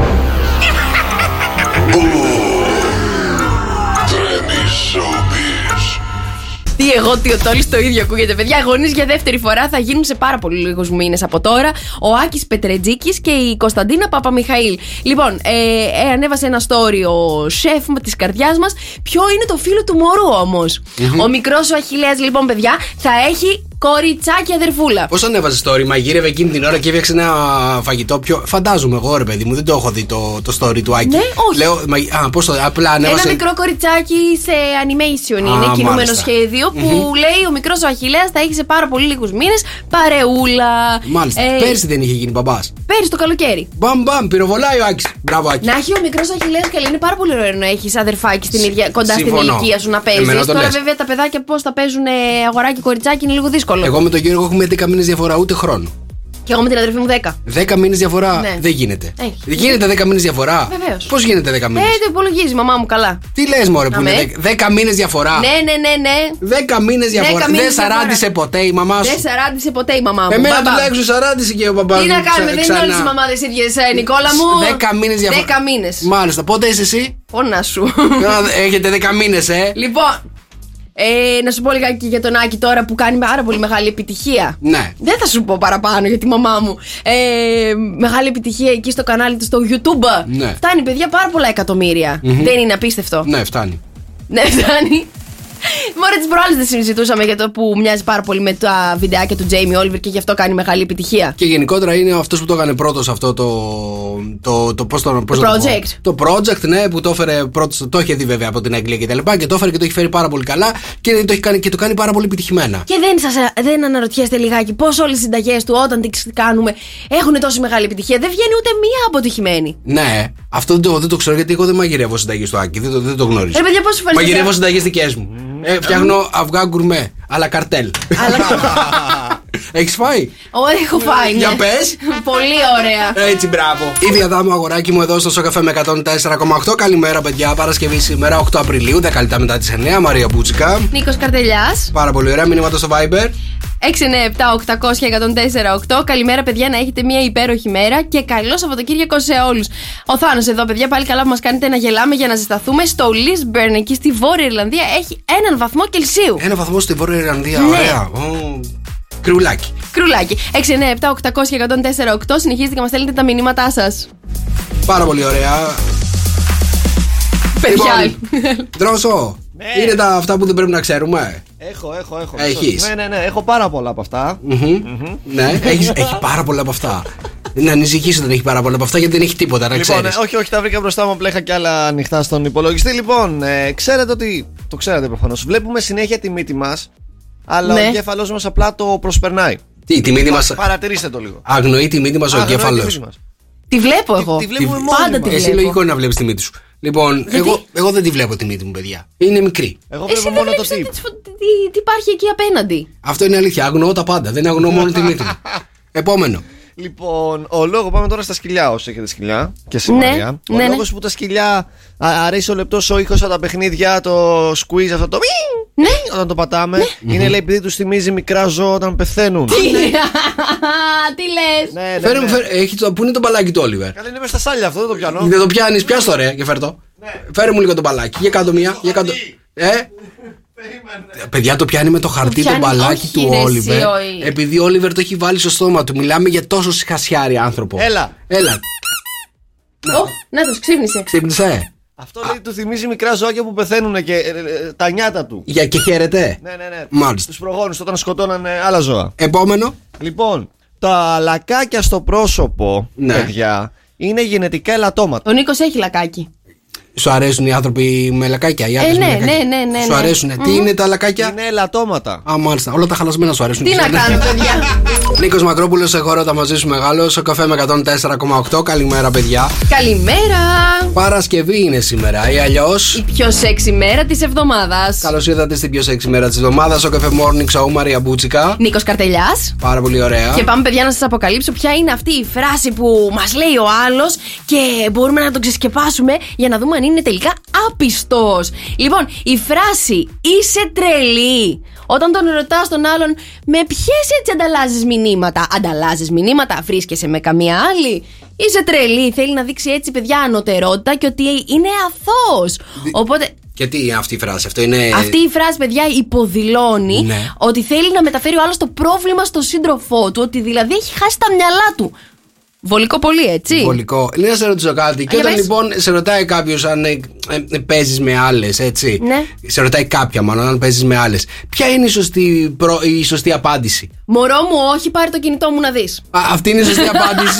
Μπου, τρέμει Showbiz. Τι εγώ, τι ο Τόλης, το ίδιο ακούγεται. Παιδιά, γονείς για δεύτερη φορά θα γίνουν σε πάρα πολύ λίγους μήνες από τώρα. Ο Άκης Πετρετζίκης και η Κωνσταντίνα Παπαμιχαήλ. Λοιπόν, ε, ε, ανέβασε ένα story ο σεφ της καρδιάς μας. Ποιο είναι το φίλο του μωρού όμως? Mm-hmm. Ο μικρός ο Αχιλλέας, λοιπόν, παιδιά, θα έχει κοριτσάκι αδερφούλα. Πώς ανέβαζε story, μαγείρευε εκείνη την ώρα και έφτιαξε ένα φαγητό πιο. Φαντάζομαι εγώ, ρε παιδί μου, δεν το έχω δει το, το story του Άκη. Ναι, όχι. Λέω, μα, α, πώς το, απλά ανέβασε. Ένα μικρό κοριτσάκι σε animation είναι, α, κινούμενο μάλιστα. σχέδιο που mm-hmm. λέει ο μικρός ο Αχιλλέας θα έχει σε πάρα πολύ λίγους μήνες παρεούλα. Μάλιστα. Ε, πέρσι δεν είχε γίνει μπαμπάς. Πέρσι το καλοκαίρι. Μπαμ, μπαμ, πυροβολάει ο Άκης. Μπράβο, Άκη. Να έχει ο μικρός Αχιλλέας και λέει είναι πάρα πολύ ωραίο να έχει αδερφάκι στην ίδια, κοντά Συμφωνώ. στην ηλικία σου να παίζει. Τώρα λες. Βέβαια τα παιδάκια πώς θα παίζουν αγοράκι κοριτσάκι είναι λίγο δύσκολο. Εγώ με τον Γιώργο έχουμε δέκα μήνες διαφορά, ούτε χρόνο. Και εγώ με την αδερφή μου δέκα. δέκα μήνες διαφορά ναι. δεν γίνεται. Έχει. Γίνεται δέκα μήνες διαφορά. Βεβαίως. Πώς γίνεται δέκα μήνες? Ε, το υπολογίζει η μαμά μου καλά. Τι λες, μωρέ, που είναι δέκα μήνες διαφορά? Ναι, ναι, ναι, ναι. δέκα μήνες διαφορά. Δεν σαράντισε ποτέ η μαμά σου? Δεν σαράντισε ποτέ η μαμά μου. Εμένα τουλάχιστον σαράντισε και ο παπάς μου. Τι να κάνουμε, δεν είναι όλες οι μαμάδες ίδιες, Νικόλα μου. δέκα μήνες διαφορά. δέκα μήνες. Μάλιστα, πότε είσαι εσύ? Πόνα σου. Έχετε δέκα μήνες, ε. Λοιπόν. Ε, να σου πω λιγάκι για τον Άκη τώρα που κάνει πάρα πολύ μεγάλη επιτυχία. Ναι. Δεν θα σου πω παραπάνω για τη μαμά μου. Ε, μεγάλη επιτυχία εκεί στο κανάλι του στο YouTube. Ναι. Φτάνει, παιδιά, πάρα πολλά εκατομμύρια. Mm-hmm. Δεν είναι απίστευτο? Ναι, φτάνει. Ναι, φτάνει. Μωρέ, τις προάλλες δεν συζητούσαμε για το που μοιάζει πάρα πολύ με τα βιντεάκια του Jamie Oliver και γι' αυτό κάνει μεγάλη επιτυχία. Και γενικότερα είναι αυτός που το έκανε πρώτος αυτό το. Το, το, πώς το, πώς το project. Το, το project, ναι, που το έφερε πρώτος. Το είχε δει βέβαια από την Αγγλία και τα λοιπά. Και το έφερε και το έχει φέρει πάρα πολύ καλά και το, έχει κάνει, και το κάνει πάρα πολύ επιτυχημένα. Και δεν, σας, δεν αναρωτιέστε λιγάκι πώς όλες οι συνταγές του όταν τις κάνουμε έχουν τόση μεγάλη επιτυχία? Δεν βγαίνει ούτε μία αποτυχημένη. Ναι, αυτό δεν το, δεν το ξέρω γιατί εγώ δεν μαγειρεύω συνταγές του Άκη. Δεν το, δεν το γνωρίζω. Ε, παιδιά, πώς σου φαίνεται? Μαγειρεύω συνταγές δικές μου. Ε, φτιάχνω αυγά γκουρμέ, αλλά καρτέλ. Έχεις φάει? Όχι, έχω φάει. Για πες. Πολύ ωραία. Έτσι, μπράβο. Ήδη Αδάμου, αγοράκι μου, εδώ στο Σοκαφέ με εκατόν τέσσερα κόμμα οκτώ. Καλημέρα, παιδιά. Παρασκευή σήμερα, οκτώ Απριλίου, δέκα λεπτά μετά τις εννιά. Μαρία Μπούτσικα. Νίκος Καρτελιάς. Πάρα πολύ ωραία. Μηνύματα στο Viber. έξι εννιά επτά οκτώ μηδέν μηδέν ένα τέσσερα οκτώ. Καλημέρα, παιδιά, να έχετε μια υπέροχη μέρα και καλό Σαββατοκύριακο σε όλους. Ο Θάνος εδώ, παιδιά, πάλι καλά που μας κάνετε να γελάμε για να ζεσταθούμε. Στο Lisburn, εκεί στη Βόρεια Ιρλανδία, έχει έναν βαθμό Κελσίου. Ένα βαθμό στη Βόρεια Ιρλανδία, ναι. Ωραία. Oh. Κρουλάκι. Κρουλάκι. έξι εννιά επτά οκτώ μηδέν μηδέன் ένα τέσσερα οκτώ. Συνεχίζετε και μας στέλνετε τα μηνύματά σας. Πάρα πολύ ωραία. Παιδιά. Λοιπόν, Δρόσο, ναι. Είναι τα αυτά που δεν πρέπει να ξέρουμε. Έχω, έχω, έχω. Έχεις? Ναι, ναι, ναι. Έχω πάρα πολλά από αυτά. Mm-hmm. Mm-hmm. Ναι, έχεις, έχει πάρα πολλά από αυτά. Να ανησυχήσει, δεν έχει πάρα πολλά από αυτά γιατί δεν έχει τίποτα, να Λοιπόν, ξέρεις. ε, όχι, όχι, τα βρήκα μπροστά μου, απλά είχα και άλλα ανοιχτά στον υπολογιστή. Λοιπόν, ε, ξέρετε ότι. Το ξέρετε προφανώς. Βλέπουμε συνέχεια τη μύτη μας, αλλά Ναι. ο εγκέφαλός μας απλά το προσπερνάει. Τι, τη μύτη μας. Παρατηρήστε το λίγο. Αγνοεί τη μύτη μας ο Αγνοεί τη εγκέφαλος. μύτη μας. Τη βλέπω εγώ. Τη βλέπουμε μόνοι Πάντα μας. τη Εσύ βλέπω. λογικό είναι να βλέπεις τη μύτη σου. Λοιπόν, εγώ, εγώ δεν τη βλέπω τη μύτη μου, παιδιά. Είναι μικρή. Εγώ Εσύ βλέπω δεν μόνο το βλέπεις τύπο. τι, τι, τι υπάρχει εκεί απέναντι. Αυτό είναι αλήθεια. Αγνοώ τα πάντα. Δεν αγνοώ μόνο τη μύτη μου. Επόμενο. Λοιπόν, ο λόγος, πάμε τώρα στα σκυλιά. Όσοι έχετε σκυλιά και σημάδια. Ναι, ο ναι, ναι. λόγος που τα σκυλιά α, αρέσει ο λεπτός ο ήχος από τα παιχνίδια, το squeeze, αυτό το μι, Ναι. όταν το πατάμε, είναι λέει επειδή τους θυμίζει μικρά ζώα όταν πεθαίνουν. Τι λες. Ναι, ναι, Φέρε, ναι. φέρε, έχει το, πού είναι το μπαλάκι του, Όλιβερ. Καλά, είναι μέσα στα σάλια αυτό, δεν το πιάνω. Δεν το πιάνει, πιάσ' το ρε και φέρ' το. Φέρε μου λίγο το μπαλάκι. Για κάτω μία. Για κάτω. Ε, παιδιά, το πιάνει με το χαρτί το πιάνει, μπαλάκι όχι, του ρε, Όλιβερ. εσύ, όχι. Επειδή ο Όλιβερ το έχει βάλει στο στόμα του. Μιλάμε για τόσο συχασιάρι άνθρωπο. Έλα. Έλα. Ω, να το ξύπνησε. Ξύπνησε. Αυτό λέει του θυμίζει μικρά ζώα που πεθαίνουν και ε, ε, τα νιάτα του. Για και χαίρετε. Ναι, ναι, ναι. Μάλιστα. Τους προγόνους όταν σκοτώνανε άλλα ζώα. Επόμενο. Λοιπόν, τα λακάκια στο πρόσωπο, Ναι. παιδιά, είναι γενετικά ελαττώματα. Ο Νίκος έχει λακάκι. Σου αρέσουν οι άνθρωποι με λακάκια, οι άντρες Ε, με ναι, λακάκια. ναι, ναι, ναι, Σου ναι. αρέσουν. Τι Μμμ. είναι τα λακάκια. Είναι ελαττώματα. Α, μάλιστα. Όλα τα χαλασμένα σου αρέσουν. Τι να κάνω, παιδιά. Νίκος Μακρόπουλος, έχω ρότα μαζί σου μεγάλο. Στο καφέ με εκατόν τέσσερα κόμμα οκτώ. Καλημέρα, παιδιά. Καλημέρα. Παρασκευή είναι σήμερα ή αλλιώς. Η πιο σεξι μέρα της εβδομάδας. Καλώς ήρθατε στην πιο σεξι μέρα της εβδομάδας. Στο καφέ Morning Show, Μαρία Μπούτσικα. Νίκος Καρτελιάς. Πάρα πολύ ωραία. Και πάμε, παιδιά, να σας αποκαλύψω ποια είναι αυτή η φράση που μας λέει ο άλλος και μπορούμε να τον ξεσκεπάσουμε για να δούμε αν είναι τελικά άπιστος. Λοιπόν, η φράση «είσαι τρελή». Όταν τον ρωτάς τον άλλον με ποιες έτσι ανταλλάζεις μηνύματα. Ανταλλάζεις μηνύματα, βρίσκεσαι με καμία άλλη. Είσαι τρελή. Θέλει να δείξει έτσι, παιδιά, ανωτερότητα και ότι είναι αθώος. Οπότε. Και τι είναι αυτή η φράση, αυτό είναι. Αυτή η φράση, παιδιά, υποδηλώνει Ναι. ότι θέλει να μεταφέρει ο άλλος το πρόβλημα στον σύντροφό του, ότι δηλαδή έχει χάσει τα μυαλά του. Βολικό πολύ, έτσι. Βολικό. Λέει να σε ρωτήσω κάτι. Και για όταν πες. λοιπόν σε ρωτάει κάποιος αν ε, ε, παίζεις με άλλες, έτσι. Ναι. Σε ρωτάει κάποια μάλλον αν παίζεις με άλλες. Ποια είναι η σωστή, προ- η σωστή απάντηση. Μωρό μου, όχι, πάρε το κινητό μου να δεις. Α, αυτή είναι η σωστή απάντηση.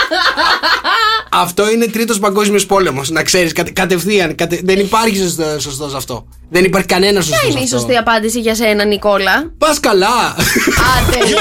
Αυτό είναι τρίτος παγκόσμιος πόλεμος. Να ξέρεις, κατε, κατευθείαν. Κατε, δεν υπάρχει σωστό, σωστός αυτό. Δεν υπάρχει κανένα σωστός Ποια είναι η αυτό. σωστή απάντηση για σένα, Νικόλα? Πας καλά. Άντε.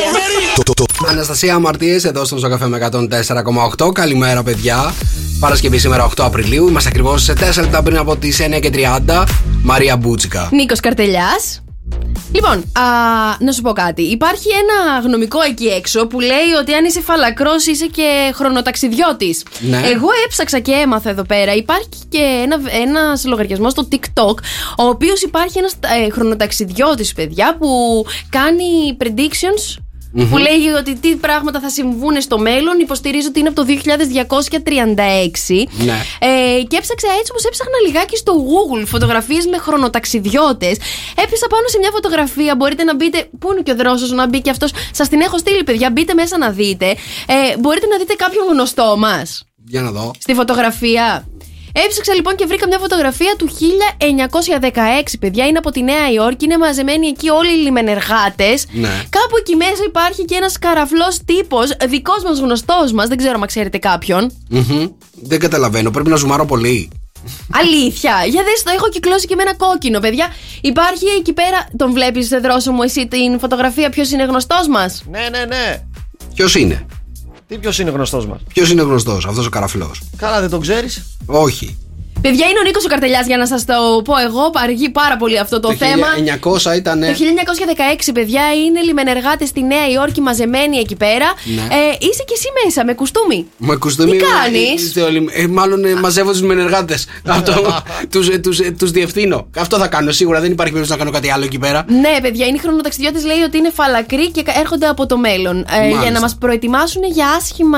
Αναστασία Αμαρτίες εδώ στον Ζωκαφέ με εκατόν τέσσερα κόμμα οκτώ. Καλημέρα, παιδιά. Παρασκευή σήμερα οκτώ Απριλίου. Είμαστε ακριβώς σε τέσσερα λεπτά πριν από τις εννιά και τριάντα. Μαρία Μπούτσικα. Νίκος Καρτελιάς. Λοιπόν, α, να σου πω κάτι. Υπάρχει ένα γνωμικό εκεί έξω που λέει ότι αν είσαι φαλακρός είσαι και χρονοταξιδιώτης. Ναι. Εγώ έψαξα και έμαθα εδώ πέρα. Υπάρχει και ένα, ένας λογαριασμός στο TikTok, ο οποίος υπάρχει ένας ε, χρονοταξιδιώτης, παιδιά, που κάνει predictions. Mm-hmm. Που λέει ότι τι πράγματα θα συμβούν στο μέλλον. Υποστηρίζει ότι είναι από το δύο χιλιάδες διακόσια τριάντα έξι. Ναι. Ε, και έψαξα έτσι όπως έψαχνα λιγάκι στο Google φωτογραφίες με χρονοταξιδιώτες. Έπεσα πάνω σε μια φωτογραφία. Μπορείτε να μπείτε. Πού είναι και ο δρόσος να μπει και αυτός? Σας την έχω στείλει, παιδιά. Μπείτε μέσα να δείτε. Ε, μπορείτε να δείτε κάποιον γνωστό μας Για να δω. στη φωτογραφία. Έψαξα λοιπόν και βρήκα μια φωτογραφία του χίλια εννιακόσια δεκαέξι, παιδιά. Είναι από τη Νέα Υόρκη. Είναι μαζεμένοι εκεί όλοι οι λιμενεργάτες. Ναι. Κάπου εκεί μέσα υπάρχει και ένας καραφλός τύπος, δικός μας, γνωστός μας. Δεν ξέρω αν ξέρετε κάποιον. Mm-hmm. Δεν καταλαβαίνω. Πρέπει να ζουμάρω πολύ. Αλήθεια. Για δες το, έχω κυκλώσει και με ένα κόκκινο, παιδιά. Υπάρχει εκεί πέρα. Τον βλέπεις, Δρόσο μου, εσύ την φωτογραφία, ποιος είναι γνωστός μας? Ναι, ναι, ναι. Ποιος είναι? Τι ποιος είναι γνωστός μας? Ποιος είναι γνωστός, αυτός ο καραφλός? Καλά, δεν τον ξέρεις? Όχι. Παιδιά, είναι ο Νίκος ο Καρτελιάς, για να σας το πω εγώ. Αργεί πάρα πολύ αυτό το, Το θέμα. χίλια εννιακόσια ήταν. Το χίλια εννιακόσια δεκαέξι, παιδιά, είναι λιμενεργάτες στη Νέα Υόρκη μαζεμένοι εκεί πέρα. Ναι. Ε, είσαι κι εσύ μέσα με κουστούμι. Με κουστούμι. Τι κάνεις? είστε όλοι- ε, μάλλον ε, μαζεύω τους μενεργάτες. Αυτό. τους, ε, τους, ε, τους διευθύνω. Αυτό θα κάνω σίγουρα. Δεν υπάρχει περίπτωση να κάνω κάτι άλλο εκεί πέρα. Ναι, παιδιά, είναι οι χρονοταξιδιώτες, λέει ότι είναι φαλακροί και έρχονται από το μέλλον. Ε, Μάλιστα. για να μας προετοιμάσουν για άσχημα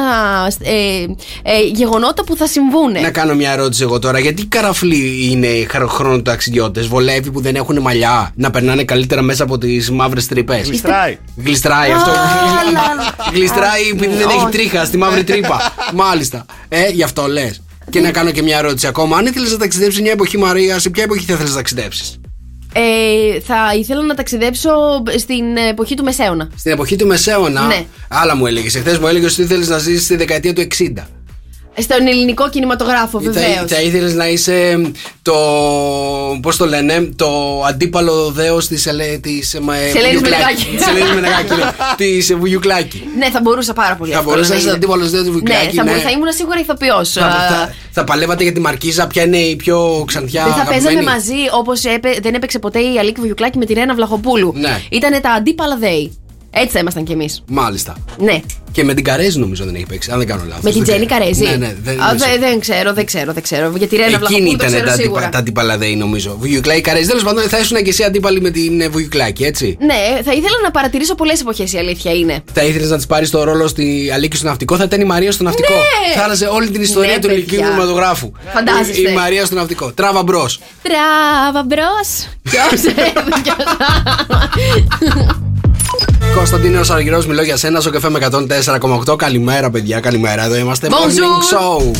ε, ε, γεγονότα που θα συμβούν. Να κάνω μια ερώτηση εγώ τώρα. Γιατί καραφλοί είναι οι χαρο- χρονοταξιδιώτες? Βολεύει που δεν έχουν μαλλιά να περνάνε καλύτερα μέσα από τις μαύρες τρύπες? Γλιστράει. Γλιστράει αυτό. Γλιστράει επειδή δεν έχει τρίχα στη μαύρη τρύπα. Μάλιστα. Ε, γι' αυτό λες. Και να κάνω και μια ερώτηση ακόμα. Αν ήθελες να ταξιδέψεις μια εποχή, Μαρία, σε ποια εποχή θα ήθελες να ταξιδέψεις? Ε, θα ήθελα να ταξιδέψω στην εποχή του Μεσαίωνα. Στην εποχή του Μεσαίωνα. Ναι. Άλλα μου έλεγε. Εχθές μου έλεγε ότι ήθελες να ζήσεις στη δεκαετία του εξήντα. Στον ελληνικό κινηματογράφο, βεβαίως. Θα, θα ήθελες να είσαι το. Πώς το λένε, το αντίπαλο δέος της Ελένης Μενεγάκη. Της Ελένης Μενεγάκη. Της Βουγιουκλάκη. Ναι, θα μπορούσα πάρα πολύ. Θα μπορούσα να είσαι αντίπαλος δέος της Βουγιουκλάκη. Ναι, θα, ναι. θα ήμουν σίγουρα ηθοποιός. Θα, θα, θα παλεύατε για τη Μαρκίζα, ποια είναι η πιο ξανθιά. Δεν θα αγαπημένη. παίζαμε μαζί όπως έπαι, δεν έπαιξε ποτέ η Αλίκη Βουγιουκλάκη με τη Ρένα Βλαχοπούλου. Ναι. Ήτανε τα αντίπαλα δέη. Έτσι θα ήμασταν κι εμείς. Μάλιστα. Ναι. Και με την Καρέζη νομίζω δεν έχει παίξει, αν δεν κάνω λάθος. Με την Τζέννη Καρέζη. Ναι, ναι, δεν, Α, δε, δεν ξέρω, δεν ξέρω, δεν ξέρω. Για τη Ρένα Βλαχοπούλου εκείνη το ξέρω ήταν σίγουρα. τα αντίπαλα δέη νομίζω. Βουγιουκλάκη, Καρέζη. Τέλος πάντων θα ήσουν και εσύ αντίπαλη με την Βουγιουκλάκη, έτσι. Ναι, θα ήθελα να παρατηρήσω πολλές εποχές, η αλήθεια είναι. Θα ήθελες να της πάρεις το ρόλο στη Αλίκη στο ναυτικό, θα ήταν η Μαρία στο ναυτικό. Ναι. Θα άλλαζε όλη την ιστορία Ναι, του ελληνικού παιδιά. κινηματογράφου. Φαντάζεστε. Η Μαρία στο ναυτικό. Τράβα μπρος. Τράβα μπρος. Ποιος Κωνσταντίνος Αργυρός, μιλώ για σένα, στο καφέ με εκατόν τέσσερα κόμμα οκτώ. Καλημέρα, παιδιά, καλημέρα. Εδώ είμαστε. Bonjour. Morning Show.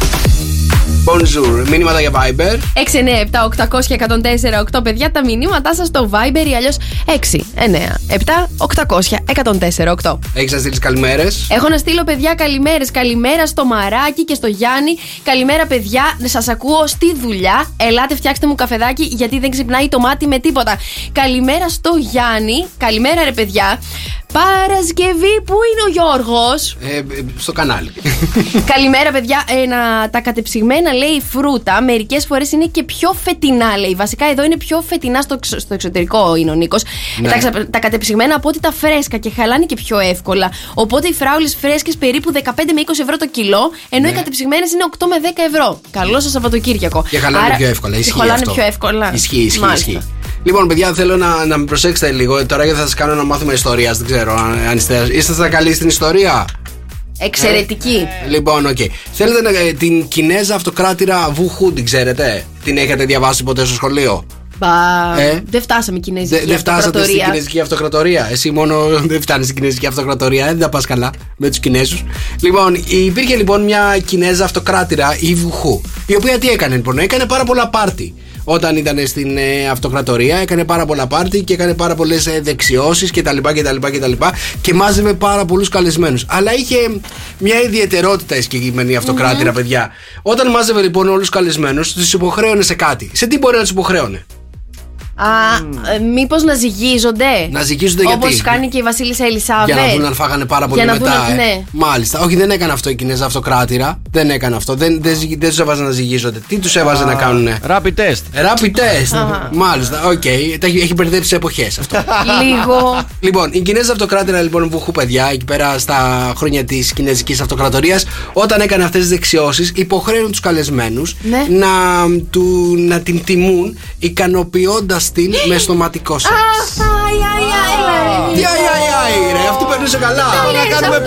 Bonjour. Μήνυματα για Viber. έξι εννιά επτά οκτακόσια εκατόν τέσσερα οκτώ, παιδιά, τα μηνύματά σας στο Viber ή αλλιώς έξι εννιά επτά οκτακόσια εκατόν τέσσερα οκτώ. Έχεις να στείλεις καλημέρες. Έχω να στείλω, παιδιά, καλημέρες. Καλημέρα στο Μαράκι και στο Γιάννη. Καλημέρα, παιδιά. Σας ακούω στη δουλειά. Ελάτε, φτιάξτε μου καφεδάκι, γιατί δεν ξυπνάει το μάτι με τίποτα. Καλημέρα στο Γιάννη. Καλημέρα, ρε παιδιά. Παρασκευή, πού είναι ο Γιώργος? Ε, ε, στο κανάλι. Καλημέρα, παιδιά. Ε, να, τα κατεψυγμένα, λέει, φρούτα μερικές φορές είναι και πιο φετινά, λέει. Βασικά εδώ είναι πιο φετινά στο, στο εξωτερικό, είναι ο Νίκος. Ναι. Τα, τα κατεψυγμένα από ότι τα φρέσκα και χαλάνε και πιο εύκολα. Οπότε οι φράουλες φρέσκες περίπου δεκαπέντε με είκοσι ευρώ το κιλό, ενώ Ναι. οι κατεψυγμένες είναι οκτώ με δέκα ευρώ. Καλό σας Σαββατοκύριακο. Και χαλάνε Άρα, πιο εύκολα. Ισχύει και χαλάνε αυτό. πιο εύκολα. Ισχύει, ισχύει, Μάλιστα. ισχύει. Λοιπόν, παιδιά, θέλω να, να με προσέξετε λίγο τώρα, γιατί θα σας κάνω να μάθουμε ιστορία. Δεν ξέρω αν, αν είστε, είστε καλοί στην ιστορία. Εξαιρετική. Ε, λοιπόν, οκ. Okay. Θέλετε να, ε, την Κινέζα αυτοκράτηρα Βουχού, την ξέρετε? Την έχετε διαβάσει ποτέ στο σχολείο? Μπα, Ε? δεν φτάσαμε κινέζικη Δεν φτάσατε στην αυτοκρατορία. Κινέζικη Αυτοκρατορία. Εσύ μόνο δεν φτάνει στην Κινέζικη Αυτοκρατορία. Δεν τα πα καλά με του Κινέζους. Λοιπόν, υπήρχε λοιπόν μια Κινέζα αυτοκράτηρα, η Βουχού. Η οποία τι έκανε λοιπόν? Έκανε πάρα πολλά πάρτι. Όταν ήταν στην ε, αυτοκρατορία, έκανε πάρα πολλά πάρτι και έκανε πάρα πολλές ε, δεξιώσεις κτλ. κτλ, κτλ. Και μάζευε πάρα πολλούς καλεσμένους. Αλλά είχε μια ιδιαιτερότητα η συγκεκριμένη αυτοκράτηρα, mm-hmm. παιδιά. Όταν μάζευε λοιπόν όλους τους καλεσμένους, τους υποχρέωνε σε κάτι. Σε τι μπορεί να τους υποχρέωνε? Α, ε, μήπως να ζυγίζονται. Να ζυγίζονται γιατί? Όπως κάνει και η Βασίλισσα Ελισάβετ. Για να δουν αν φάγανε πάρα πολύ Για να μετά. δουν, ε. ναι. Μάλιστα. Όχι, δεν έκανε αυτό η Κινέζα αυτοκράτηρα. Δεν έκανε αυτό. Δεν, δεν, δεν του έβαζε να ζυγίζονται. Τι του έβαζε Α, να κάνουνε? Rapid test. Rapid test. Α. Μάλιστα. Οκ. Okay. Έχει μπερδέψει σε εποχές αυτό. Λίγο. Λοιπόν, η Κινέζα αυτοκράτηρα λοιπόν Βουχού, παιδιά, εκεί πέρα στα χρόνια της Κινέζικης Αυτοκρατορίας, όταν έκανε αυτές τις δεξιώσεις, υποχρέωνε τους καλεσμένους Ναι. να, του, να την τιμούν, ικανοποιώντας την με στοματικό σεξ. Αϊ, αϊ, αϊ, Τι αι αι αι ρε, αυτή περνούσε καλά. Να κάνουμε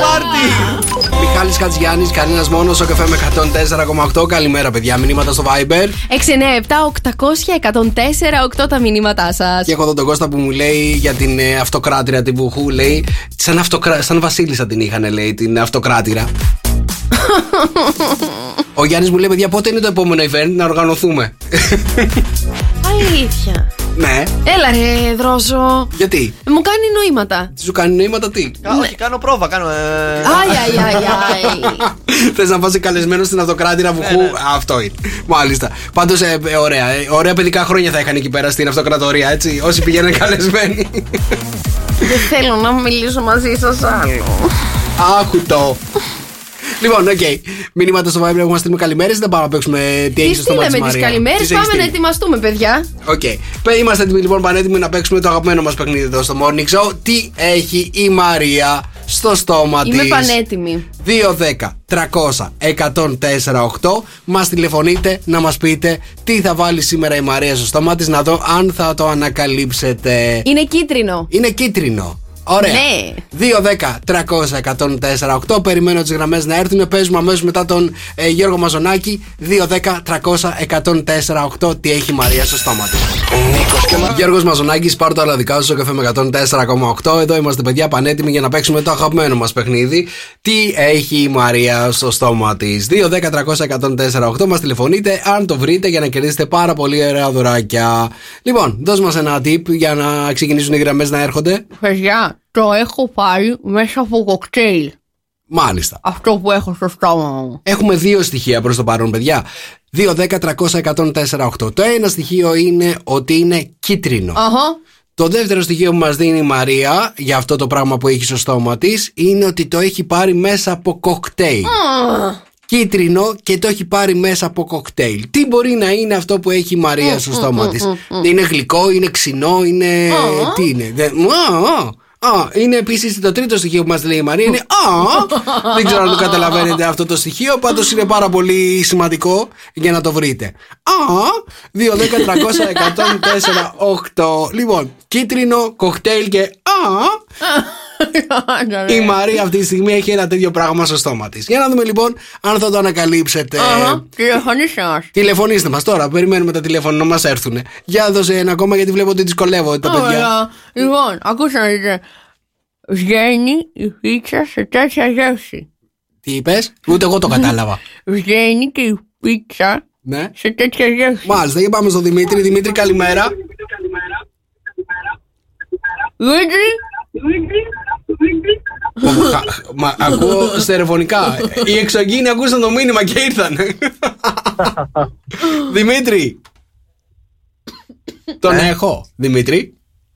πάρτι. Μιχάλης Χατζιάννης, κανένας μόνος, στο καφέ με εκατόν τέσσερα κόμμα οκτώ. Καλημέρα, παιδιά. Μηνύματα στο Viber. έξι εννιά επτά οκτακόσια εκατόν τέσσερα οκτώ τα μηνύματά σας. Και έχω εδώ τον Κώστα που μου λέει για την ε, αυτοκράτηρα την Βουχού. Λέει, σαν, αυτοκρα... σαν βασίλισσα την είχαν, λέει, την αυτοκράτηρα. Ο Γιάννης μου λέει, παιδιά, πότε είναι το επόμενο event να οργανωθούμε? Αλήθεια. Ναι. Έλα ρε Δρόσο. Γιατί? Μου κάνει νοήματα. Σου κάνει νοήματα τι? Α, όχι, κάνω πρόβα, κάνω. ε, Αϊ, αϊ, αϊ, αϊ. Θες να πας καλεσμένο στην αυτοκράτηρα Βουχού? Αυτό είναι. Μάλιστα. Πάντως, ε, ε, ωραία. Ε, ωραία παιδικά χρόνια θα είχαν εκεί πέρα στην αυτοκρατορία, έτσι. Όσοι πηγαίνουν καλεσμένοι. Δεν θέλω να μιλήσω μαζί σας άλλο. Άκου το. Λοιπόν, οκ. Okay. Μηνύματα στο Viber έχουμε να στείλουμε καλημέρες. Δεν πάμε να παίξουμε τι Τι έχει στο στόμα της στείλαμε τις Μαρία. καλημέρες, Τις έχεις πάμε να στείλει. ετοιμαστούμε, παιδιά. Οκ. Okay. Είμαστε έτοιμοι λοιπόν, πανέτοιμοι να παίξουμε το αγαπημένο μας παιχνίδι εδώ στο Morning Show. Τι έχει η Μαρία στο στόμα της? Είμαι πανέτοιμη. δύο δέκα τριακόσια εκατόν τέσσερα οκτώ. Μας τηλεφωνείτε να μας πείτε τι θα βάλει σήμερα η Μαρία στο στόμα της, να δω αν θα το ανακαλύψετε. Είναι κίτρινο. Είναι κίτρινο. Ωραία. Ναι. δύο δέκα τριακόσια εκατόν τέσσερα οκτώ. Περιμένω τις γραμμές να έρθουν. Παίζουμε αμέσως μετά τον ε, Γιώργο Μαζονάκη. δύο δέκα τριακόσια εκατόν τέσσερα οκτώ. Τι έχει η Μαρία στο στόμα της. Νίκος και Μαρία. Γιώργος Μαζονάκης, πάρ' το άλλα δικά σου στο καφέ με εκατόν τέσσερα κόμμα οκτώ. Εδώ είμαστε, παιδιά, πανέτοιμοι για να παίξουμε το αγαπημένο μας παιχνίδι. Τι έχει η Μαρία στο στόμα της? δύο δέκα τριακόσια εκατόν τέσσερα οκτώ. Μας τηλεφωνείτε αν το βρείτε για να κερδίσετε πάρα πολύ ωραία δωράκια. Λοιπόν, δώσ' μας ένα tip για να ξεκινήσουν οι γραμμές να έρχονται. Παιδιά, το έχω πάρει μέσα από κοκτέιλ. Μάλιστα. Αυτό που έχω στο στόμα μου. Έχουμε δύο στοιχεία προς το παρόν, παιδιά. δύο δέκα τριακόσια εκατόν τέσσερα οκτώ. Το ένα στοιχείο είναι ότι είναι κίτρινο. Αχα. Το δεύτερο στοιχείο που μας δίνει η Μαρία για αυτό το πράγμα που έχει στο στόμα της είναι ότι το έχει πάρει μέσα από κοκτέιλ. Ah. Κίτρινο και το έχει πάρει μέσα από κοκτέιλ. Τι μπορεί να είναι αυτό που έχει η Μαρία Mm, στο στόμα mm, της? mm, mm. Είναι γλυκό, είναι ξινό, είναι... Ah. Τι είναι? Δεν... Ah, ah. Α, είναι επίσης το τρίτο στοιχείο που μας λέει η Μαρία. Είναι α, δεν ξέρω αν το καταλαβαίνετε αυτό το στοιχείο. Πάντως είναι πάρα πολύ σημαντικό για να το βρείτε. Α, δύο δέκα τριακόσια εκατόν τέσσερα οκτώ. Λοιπόν, κίτρινο, κοκτέιλ και α. Η Μαρία αυτή τη στιγμή έχει ένα τέτοιο πράγμα στο στόμα της. Για να δούμε λοιπόν αν θα το ανακαλύψετε. Τηλεφωνήστε μας. Τηλεφωνήστε μας τώρα. Περιμένουμε τα τηλέφωνα να μας έρθουν. Για δώσε ένα ακόμα γιατί βλέπω ότι δυσκολεύονται τα παιδιά. Λοιπόν, ακούστε να δείτε. Βγαίνει η πίτσα σε τέτοια γεύση. Τι είπες? Ούτε εγώ το κατάλαβα. Βγαίνει και η πίτσα ναι. σε τέτοια γεύση. Μάλιστα, για πάμε στον Δημήτρη. Δημήτρη, καλημέρα. Δημήτρη. Μα ακούω στερεοφωνικά. Οι εξωγήινοι ακούσαν το μήνυμα και ήρθαν. Δημήτρη. Τον έχω, Δημήτρη.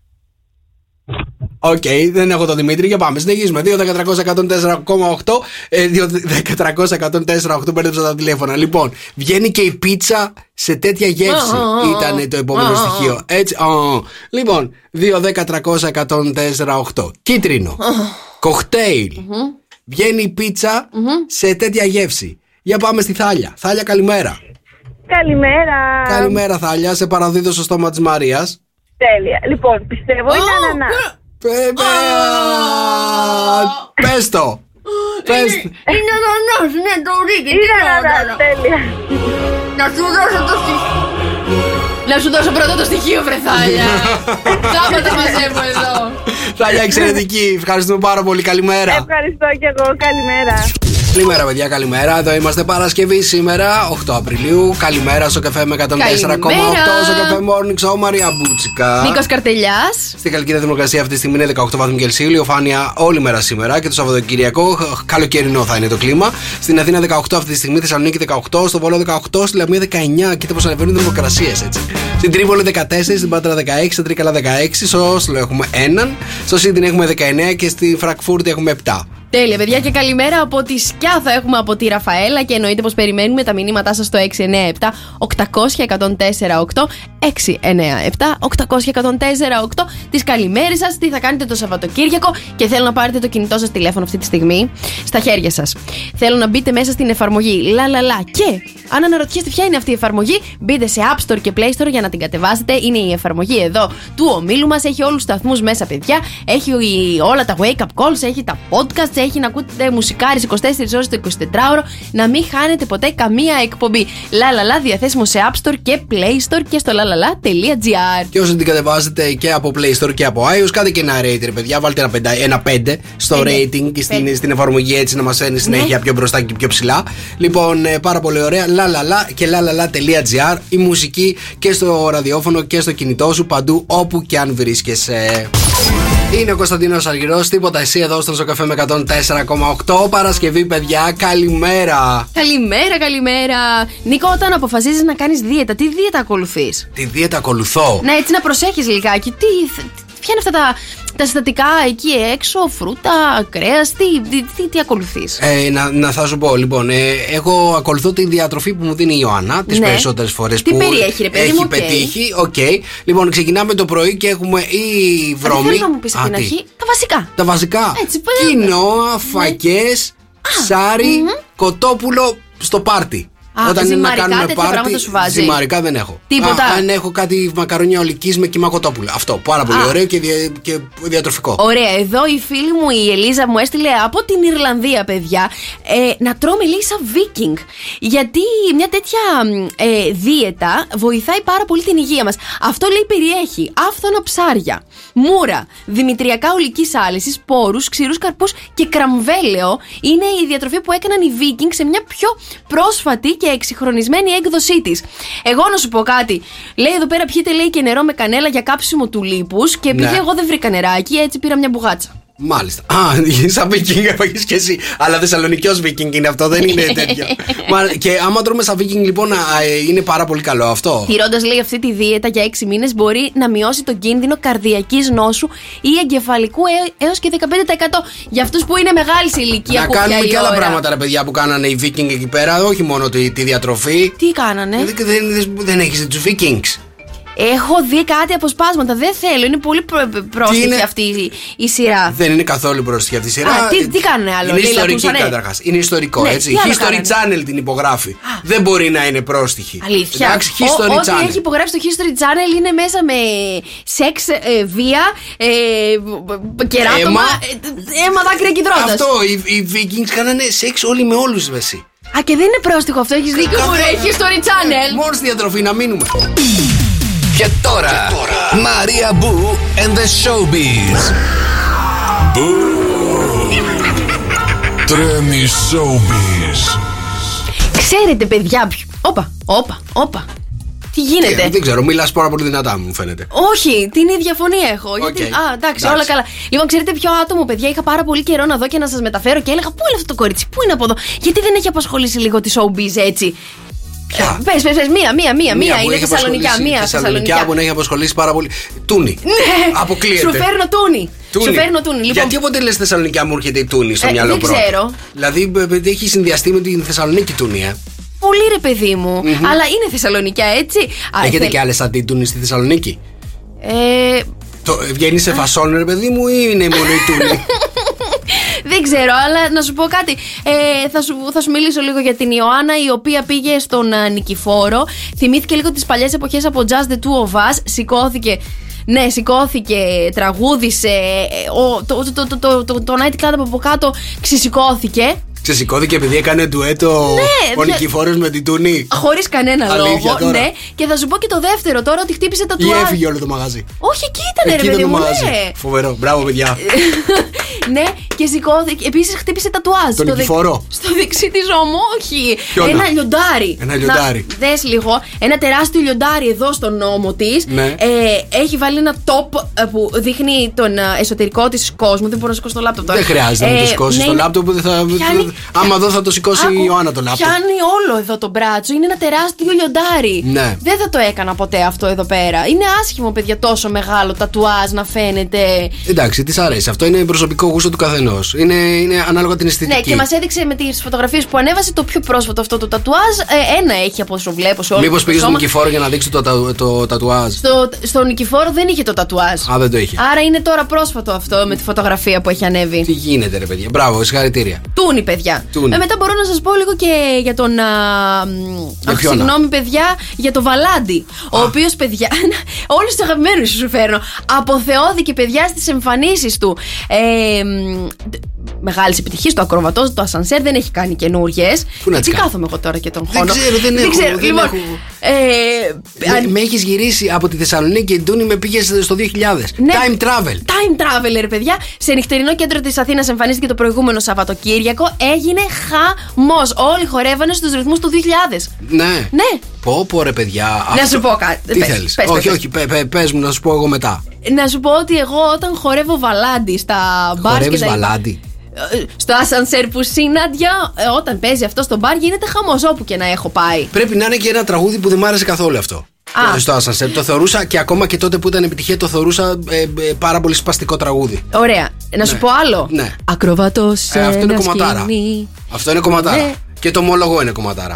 Οκ, okay, δεν έχω τον Δημήτρη. Για πάμε, συνεχίζουμε. δύο δέκα τριακόσια εκατόν τέσσερα κόμμα οκτώ. δύο δέκα τριακόσια εκατόν τέσσερα οκτώ. Μπέρδεψα τα τηλέφωνα. Λοιπόν, βγαίνει και η πίτσα σε τέτοια γεύση. Ήταν το επόμενο στοιχείο. Έτσι. Oh. Λοιπόν, δύο δέκα τριακόσια εκατόν τέσσερα οκτώ. Κίτρινο. Κοκτέιλ. Βγαίνει η πίτσα σε τέτοια γεύση. Για πάμε στη Θάλια. Θάλια, καλημέρα. Καλημέρα. Καλημέρα, Θάλια. Σε παραδίδω στο στόμα της Μαρίας. Τέλεια. Λοιπόν, πιστεύω είναι ανανά. Πες το. Πες. Είναι ανανάς, ναι, το βρήκε. Είναι ανανάς, τέλεια. Να σου δώσω το στοιχείο. Να σου δώσω πρώτα το στοιχείο, βρε Θάλια. Κάμα τα μαζεύω εδώ. Θάλια, εξαιρετική. Ευχαριστούμε πάρα πολύ. Καλημέρα. Ευχαριστώ και εγώ. Καλημέρα. Καλημέρα, παιδιά, καλημέρα. Εδώ είμαστε Παρασκευή σήμερα, οκτώ Απριλίου. Καλημέρα στο καφέ με εκατόν τέσσερα κόμμα οκτώ. Στο καφέ Morning Show, Μαρία Μπούτσικα. Νίκος Καρτελιάς. Στη Χαλκίδα Δημοκρασία αυτή τη στιγμή είναι δεκαοκτώ βαθμοί Κελσίου. Ηλιοφάνεια όλη μέρα σήμερα και το Σαββατοκυριακό καλοκαιρινό θα είναι το κλίμα. Στην Αθήνα δεκαοκτώ αυτή τη στιγμή, Θεσσαλονίκη δεκαοκτώ, στο Βόλο δεκαοκτώ, στη Λαμία δεκαεννιά. Κοίτα πως ανεβαίνουν οι δημοκρασίες έτσι. Στην Τρίπολη δεκατέσσερα, στην Πάτρα δεκαέξι, στην Τρίκαλα δεκαέξι, στο Όσλο έχουμε έναν, στο Σίδνεϊ έχουμε δεκαεννέα και στη Φραγκφούρτη έχουμε επτά. Τέλεια, παιδιά, και καλημέρα από τη Σκιά θα έχουμε από τη Ραφαέλα και εννοείται πως περιμένουμε τα μηνύματά σας στο έξι εννιά επτά οκτακόσια εκατόν τέσσερα οκτώ. έξι εννιά επτά οκτακόσια εκατόν τέσσερα οκτώ. Τις καλημέρες σας, τι θα κάνετε το Σαββατοκύριακο και θέλω να πάρετε το κινητό σας τηλέφωνο αυτή τη στιγμή στα χέρια σας. Θέλω να μπείτε μέσα στην εφαρμογή λαλαλα και αν αναρωτιέστε ποια είναι αυτή η εφαρμογή, μπείτε σε App Store και Play Store για να την κατεβάσετε. Είναι η εφαρμογή εδώ του ομίλου μας, έχει όλους τους σταθμούς μέσα, παιδιά. Έχει όλα τα wake up calls, έχει τα podcasts, έχει να ακούτε μουσικάρις είκοσι τέσσερις ώρες το εικοσιτετράωρο, να μην χάνετε ποτέ καμία εκπομπή. Λαλαλα, διαθέσιμο σε App Store και Play Store και στο λαλαλα τελεία τζι άρ. Και όσο την κατεβάζετε και από Play Store και από iOS, κάντε και ένα rating, παιδιά. Βάλτε ένα, πεντα, ένα πέντε στο πέντε. Rating και στην, στην εφαρμογή έτσι να μας φέρνει συνέχεια ναι. πιο μπροστά και πιο ψηλά. Λοιπόν, ε, πάρα πολύ ωραία. Λαλαλα και λαλαλα τελεία τζι άρ. Η μουσική και στο ραδιόφωνο και στο κινητό σου παντού όπου και αν βρίσκεσαι. Είναι ο Κωνσταντίνος Αργυρός, τίποτα εσύ εδώ στο καφέ με εκατόν τέσσερα κόμμα οκτώ. Παρασκευή, παιδιά, καλημέρα. Καλημέρα, καλημέρα. Νίκο, όταν αποφασίζεις να κάνεις δίαιτα, τι δίαιτα ακολουθείς? Τι δίαιτα ακολουθώ? Ναι, έτσι να προσέχεις λιγάκι. Τι, ποια είναι αυτά τα, τα συστατικά εκεί έξω, φρούτα, κρέας, τι, τι, τι, τι ακολουθείς? Ε, να, να θα σου πω, λοιπόν, ε, εγώ ακολουθώ τη διατροφή που μου δίνει η Ιωάννα τις ναι. περισσότερες φορές τι που περιέχει, ρε παιδί έχει μου, πετύχει. Οκ. Okay. Λοιπόν, ξεκινάμε το πρωί και έχουμε η βρωμή. Δεν θέλω να μου πεις από την αρχή τα βασικά. Τα βασικά. Έτσι, κοινόα, φακές, ναι. ψάρι, mm-hmm. κοτόπουλο στο πάρτι. Α, Όταν είναι να κάνουμε τέτοια πράγματα σου πάρτι, βάζει. ζυμαρικά δεν έχω. Τίποτα. Α, αν έχω κάτι μακαρονιά ολικής με κιμά κοτόπουλα. Αυτό. Πάρα πολύ Α. ωραίο και, δια, και διατροφικό. Ωραία, εδώ η φίλη μου η Ελίζα μου έστειλε από την Ιρλανδία, παιδιά, ε, να τρώμε λέει σαν Viking. Γιατί μια τέτοια ε, δίαιτα βοηθάει πάρα πολύ την υγεία μας. Αυτό λέει περιέχει άφθονα ψάρια, μούρα, δημητριακά ολικής άλυσης, πόρους, ξηρούς καρπούς και κραμβέλαιο. Είναι η διατροφή που έκαναν οι Viking σε μια πιο πρόσφατη και εξυγχρονισμένη έκδοσή της. Εγώ να σου πω κάτι. Λέει εδώ πέρα πιείτε λέει και νερό με κανέλα για κάψιμο του λίπους. Και επειδή Ναι. εγώ δεν βρήκα νεράκι, έτσι πήρα μια μπουγάτσα. Μάλιστα. Α, σαν Viking έφαγες και εσύ. Αλλά Θεσσαλονικιός Viking είναι αυτό, δεν είναι τέτοιο. Μα, και άμα τρώμε σαν Viking, λοιπόν, α, ε, είναι πάρα πολύ καλό αυτό. Τηρώντας λέει αυτή τη δίαιτα για έξι μήνες μπορεί να μειώσει τον κίνδυνο καρδιακής νόσου ή εγκεφαλικού ε, έως και δεκαπέντε τοις εκατό για αυτούς που είναι μεγάλης ηλικία. Να που κάνουμε πια η και άλλα ώρα. πράγματα, ρε παιδιά, που κάνανε οι Viking εκεί πέρα, όχι μόνο τη, τη διατροφή. Τι κάνανε? Δεν, δεν, δεν έχεις δει τους Vikings. Έχω δει κάτι αποσπάσματα. Δεν θέλω. Είναι πολύ προ- πρόστιχη είναι? αυτή η, η σειρά. Δεν είναι καθόλου πρόστιχη αυτή η σειρά. Α, τι, τι κάνουν άλλο, Είναι λέει, ιστορική λατούσανε? καταρχάς. Είναι ιστορικό, Ναι, έτσι. τι άλλο History κάνανε? Channel την υπογράφει. Δεν μπορεί να είναι πρόστιχη. Αλήθεια. Εντάξει, Ο- History ό,τι Channel. έχει υπογράψει το History Channel είναι μέσα με σεξ, ε, βία, ε, κεράτομα, Αίμα. ε, αίμα, δάκρυα και δρόντας. Αυτό, οι, οι Vikings κάνανε σεξ όλοι με όλους, βεσί. Α, και δεν είναι πρόστιχο αυτό, έχεις δίκιο μου, ρε, History Channel. Μόνο στη διατροφή να μείνουμε. Και τώρα, Μαρία Μπού and the Showbiz. Μπού. Τρέμει Showbiz. Ξέρετε, παιδιά, ποιο. Όπα, όπα, όπα. Τι γίνεται. Ε, δεν ξέρω, μιλάς πάρα πολύ δυνατά, μου φαίνεται. Όχι, την ίδια φωνή έχω. Γιατί... Οκ. Α, εντάξει, Εντάξει. όλα καλά. Λοιπόν, ξέρετε ποιο άτομο, παιδιά, είχα πάρα πολύ καιρό να δω και να σας μεταφέρω και έλεγα πού είναι αυτό το κορίτσι, πού είναι από εδώ. Γιατί δεν έχει απασχολήσει λίγο τη showbiz έτσι. Ποια? Πες, πες, πες, μία, μία, μία, μία. που Είναι έχει Θεσσαλονικιά, απασχολήσει- μία Θεσσαλονικιά Θεσσαλονικιά. που να έχει απασχολήσει πάρα πολύ. Τούνη. Ναι, Αποκλείεται. σου φέρνω τούνη. Τούνη. Σου φέρνω τούνη. Λοιπόν, Γιατί όποτε λες Θεσσαλονικιά μου έρχεται η Τούνη στο Ε, μυαλό δεν πρώτα. ξέρω. Δηλαδή ε, ε, έχει συνδυαστεί με την Θεσσαλονίκη Τούνη, ε. πολύ ρε παιδί μου. Αλλά είναι Θεσσαλονικιά, έτσι. Α, Έχετε θέλ- και άλλες αντίτουνες στη Θεσσαλονίκη. Ε, Το, ε, βγαίνει σε φασόν, ρε παιδί μου, ή είναι μόνο η Τούνη. Δεν ξέρω, αλλά να σου πω κάτι. Ε, θα, σου, θα σου μιλήσω λίγο για την Ιωάννα, η οποία πήγε στον α, Νικηφόρο. Θυμήθηκε λίγο τις παλιές εποχές από Just the Two of Us. Σηκώθηκε. Ναι, σηκώθηκε, τραγούδισε. ε, Ο, το, το, το, το, το, το Night Club από κάτω ξεσηκώθηκε. Ξεσηκώθηκε επειδή έκανε ντουέτο Ναι, ο δια- Νικηφόρος με την Τούνη. Χωρίς κανένα Αλήθεια λόγο. τώρα. Ναι. Και θα σου πω και το δεύτερο τώρα, ότι χτύπησε τα Ή τουάζ. έφυγε όλο το μαγαζί. Όχι, εκεί ήταν, Εκεί ρε παιδί ήταν το μου, μαγαζί. ναι. Φοβερό. Μπράβο, παιδιά. Ναι, και σηκώθηκε. Επίσης χτύπησε τα τουάζ. Τον Νικηφόρο. Στο δεξί τη ώμο, όχι. Ποιον Ένα να? λιοντάρι. Ένα λιοντάρι. Να, δες λίγο. Ένα τεράστιο λιοντάρι εδώ στον ώμο τη. Ναι. Ε, έχει βάλει ένα top ε, που δείχνει τον ε, εσωτερικό τη κόσμο. Δεν μπορώ να σηκώσω το λάπτοπ τώρα. Δεν χρειάζεται να το σηκώσει ναι, το είναι- λάπτοπ. δεν Θα... πιάνει- Άμα εδώ θα το σηκώσει Άκου, η Ιωάννα το λάπτοπ. Πιάνει όλο εδώ το μπράτσο. Είναι ένα τεράστιο λιοντάρι. Ναι. Δεν θα το έκανα ποτέ αυτό εδώ πέρα. Είναι άσχημο, παιδιά, τόσο μεγάλο τατουάζ να φαίνεται. Εντάξει, τη αρέσει. Αυτό είναι προσωπικό γούστο του καθενό. Είναι, είναι ανάλογα την αισθητική. Ναι, και μα έδειξε με τι φωτογραφίε που ανέβασε το πιο πρόσφατο αυτό το τατουάζ. Ε, ένα έχει από όσο βλέπω σε όλο Μήπω το πήγε στον σώμα. Νικηφόρο για να δείξει το, τα- το τατουάζ. Στο, στο Νικηφόρο δεν είχε το τατουάζ. Α, δεν το είχε. Άρα είναι τώρα πρόσφατο αυτό με τη φωτογραφία που έχει ανέβει. Τι γίνεται, ρε παιδιά. Μπράβο, συγχαρητήρια. Τούνη, παιδιά. Τούνη. Ε, μετά μπορώ να σα πω λίγο και για τον. Α, Για αχ, ποιον, συγγνώμη, παιδιά, για τον Βαλάντι. Ο οποίο, παιδιά. Όλου του αγαπημένου σου φέρνω. Αποθεώθηκε, παιδιά, στι εμφανίσει του. Ε, Μεγάλη επιτυχία στο ακροβατό, το ασανσέρ δεν έχει κάνει καινούριε. Πού να τις Τι κάνει? κάθομαι εγώ τώρα και τον Δεν χώνω. ξέρω, δεν έχω, ξέρω. δεν Λοιπόν, έχω. ε, Με, αν- με έχει γυρίσει από τη Θεσσαλονίκη και η Τούνη με πήγε στο δύο χιλιάδες. Ναι. Time travel. Time traveler, παιδιά. Σε νυχτερινό κέντρο τη Αθήνα εμφανίστηκε το προηγούμενο Σαββατοκύριακο. Έγινε χαμό. Όλοι χορεύανε στου ρυθμού του δύο χιλιάδες. Ναι. Ναι. Πω, πω, ρε παιδιά. Να σου πω κάτι. Τι Πες, θέλεις? πες, όχι, πες. όχι, πε, πε, πες μου να σου πω εγώ μετά. Να σου πω ότι εγώ όταν χορεύω βαλάντι στα μπαρ. Χορεύεις και τα- βαλάντι. Ε, Στο ασανσέρ που συνάντια, ε, όταν παίζει αυτό στο μπαρ γίνεται χαμός όπου και να έχω πάει. Πρέπει να είναι και ένα τραγούδι που δεν μ' άρεσε καθόλου αυτό. Α. Στο Ασανσέρ. Το θεωρούσα και ακόμα και τότε που ήταν επιτυχία το θεωρούσα ε, ε, πάρα πολύ σπαστικό τραγούδι. Ωραία. Να σου Ναι. πω άλλο. Ναι. Ακροβατός σε Ε, αυτό είναι ένα κομματάρα. σκηνή. Αυτό είναι κομματάρα. Ναι. Και το ομόλογο είναι κομματάρα.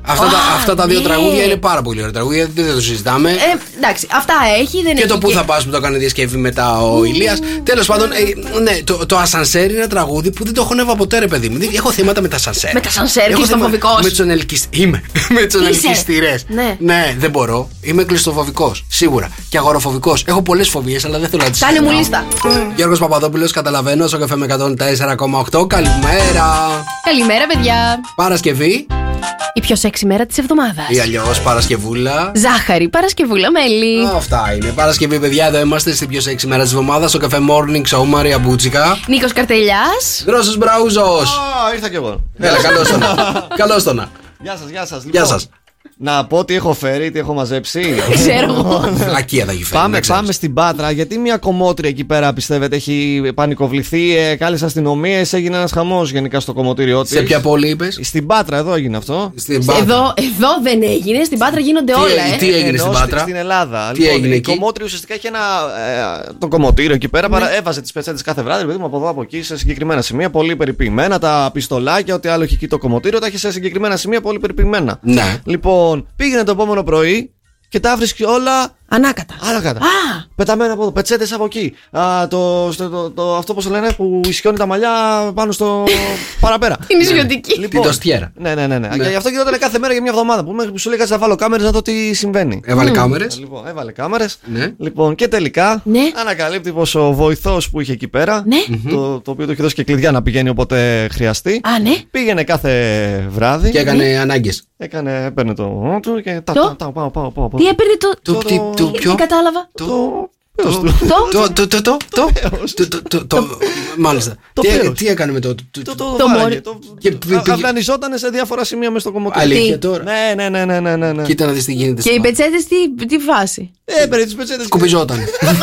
Αυτά, Oh, τα, αυτά τα δύο ναι. τραγούδια είναι πάρα πολύ ωραία τραγούδια, δεν το συζητάμε. Ε, εντάξει, αυτά έχει, δεν Και έχει. το που θα πας που το έκανε διασκευή μετά ο Ηλίας. Τέλος πάντων, ε, ναι, το, το ασανσέρ είναι ένα τραγούδι που δεν το έχω ανέβα ποτέ, ρε παιδί μου. Έχω θέματα με τα ασανσέρ. Με τα ασανσέρ, Έχω κλειστοφοβικός. θέμα Με τους ανελκυστήρες. Είμαι. Με τους ανελκυστήρες. Ναι. Ναι, δεν μπορώ. Είμαι κλειστοφοβικός. Σίγουρα. Και αγοροφοβικός. Έχω πολλές φοβίες, αλλά δεν θέλω να τις Κάνε μου συζητάω. λίστα. Γιώργος Παπαδόπουλος, καταλαβαίνω, στο καφέ με εκατόν τέσσερα κόμμα οκτώ. Καλημέρα. Καλημέρα, παιδιά. Παρασκευή Η πιο σεξι μέρα της εβδομάδας. ή αλλιώς Παρασκευούλα. Ζάχαρη, Παρασκευούλα, μέλι. Αυτά είναι. Παρασκευή, παιδιά, εδώ είμαστε στην πιο σεξι μέρα της εβδομάδας. Στο καφέ Morning Show, Μαρία Μπούτσικα. Νίκος Καρτελιάς. Δρόσος Μπραούζος. Α, ήρθα κι εγώ. Έλα, καλώς το να. Καλώς το να. Γεια σας, γεια σας. Γεια Λοιπόν, σας. να πω τι έχω φέρει, τι έχω μαζέψει. Ξέρω εγώ. Φλακία θα έχει φέρει. Πάμε, να ξέρεις. πάμε στην Πάτρα. Γιατί μια κομμότρια εκεί πέρα πιστεύετε έχει πανικοβληθεί, ε, κάλεσε αστυνομίες, έγινε ένας χαμός γενικά στο κομμωτήριό της. Σε ποια πόλη είπες? Στην Πάτρα, εδώ έγινε αυτό. Στην Πάτρα. Εδώ, εδώ δεν έγινε, στην Πάτρα γίνονται Τι όλα, έγινε, ε. τι έγινε Ενώ στην στη- Πάτρα? Στην Ελλάδα. Τι έγινε η εκεί? κομμότρια ουσιαστικά είχε ένα. Ε, το κομμωτήριο εκεί πέρα παρα, έβαζε τις πετσέτες κάθε βράδυ, παιδί μου, από εδώ από εκεί σε συγκεκριμένα σημεία, πολύ περιποιημένα. Τα πιστολάκια, ό,τι άλλο είχε εκεί το κομμωτήριο, τα είχε σε συγκεκριμένα σημεία, πολύ περιποιημένα. Ναι. Λοιπόν, πήγαινε το επόμενο πρωί και τα βρίσκει όλα. Ανάκατα. Ανάκατα. Α, Πεταμένα από εδώ, πετσέτες από εκεί. Α, το, στο- το, το, αυτό πώς το λένε, που ισιώνει τα μαλλιά πάνω στο παραπέρα. η νησιωτική. Την τοστιέρα. Ναι, ναι, ναι. ναι. Ναι. Και γι' αυτό γινόταν κάθε μέρα για μια εβδομάδα. Που μέχρι που σου λέει κάτσε να βάλω κάμερες να δω τι συμβαίνει. Έβαλε κάμερες. Λοιπόν, έβαλε κάμερες. Ναι. Λοιπόν, και τελικά Ναι. ανακαλύπτει πως ο βοηθός που είχε εκεί πέρα, Ναι. το, το οποίο του είχε δώσει και κλειδιά να πηγαίνει όποτε χρειαστεί, Α, ναι. πήγαινε κάθε βράδυ. Και έκανε ανάγκες. Έκανε, έπαιρνε το του και τα, Το? τα, τα, πάω, πάω, πάω, πάω. Τι έπαιρνε το. Το Το- τι, το Τι ποιο? κατάλαβα. Το πέος του. Το. Το, το, το, το, το, το, το, το, το, μάλιστα. Το Τι έ- πέος. Τι έκανε με το, το, Το, το, το, Το βάραγε, μόρι. το- Και α- πήγε- αυνανιζόταν σε διάφορα σημεία μέσα στο κομμωτήριο. αλήθεια Τι? τώρα? Ναι, ναι, ναι, ναι, ναι, ναι, ναι. Κοίτα να δεις τι γίνεται. Και στην οι Πάτρα. πετσέτες τι, τι φάση. Ε, έπαιρνε τις πετσέτες. Σκουπιζόταν.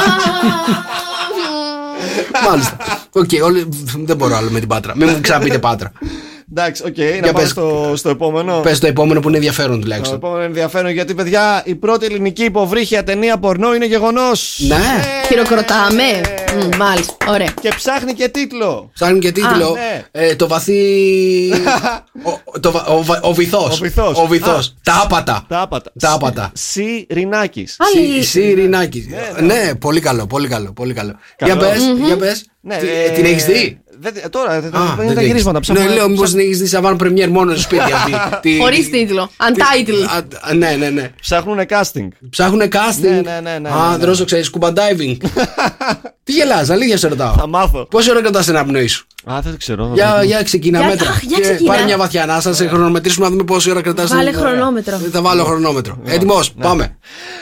Μάλιστα. Οκ, όλοι- δεν μπορώ άλλο με την Πάτρα. Μην μου ξαναπείτε Πάτρα. Εντάξει, οκ, Για να πάμε πες. στο, στο επόμενο. Πες το επόμενο που είναι ενδιαφέρον Το τουλάχιστον. επόμενο ενδιαφέρον γιατί, παιδιά, η πρώτη ελληνική υποβρύχια ταινία πορνό είναι γεγονός. Ναι. Χειροκροτάμε. Μμ, Μάλιστα, ωραία. Και ψάχνει και τίτλο. Ψάχνει και τίτλο. Α, ναι. ε, το βαθύ. ο, το, βα- ο, βα- ο βυθός. Ο βυθός. Ο βυθός. Α. Τα άπατα. Τα άπατα. Τα άπατα. Σι Ρινάκης. Άλλη. Σιρινάκη. Ναι, Ναι, πολύ καλό, πολύ καλό, πολύ καλό. Καλό. Για πες, για πες. Ναι, Τι- ε, Την έχεις δει? δεν- Τώρα Α, δεν δεν είναι τα την γυρίσματα. έχεις. Ναι, ψάχνω- λέω μήπως ψάχνω- την έχεις δει σε avant premiere μόνο στο σπίτι αυτή. Τη- Χωρίς τίτλο. Untitled. Α, Ναι, ναι, ναι. Ψάχνουνε casting. Ψάχνουνε casting. Ναι, ναι, ναι, ναι, Α, ναι. Δρόσο, ξέρεις, scuba diving. Τι γελάς, αλήθεια σε ρωτάω. Θα μάθω. Πόση ώρα κρατάς την απνοή σου? Α, δεν ξέρω. Για, για ξεκινά Για- μέτρα. αχ, για Και ξεκινά. Πάρε μια βαθιά ανάσα, σε χρονομετρήσουμε να δούμε πόση ώρα κρατάς. Βάλε την- χρονόμετρο. Θα βάλω χρονόμετρο. Έτοιμος, πάμε.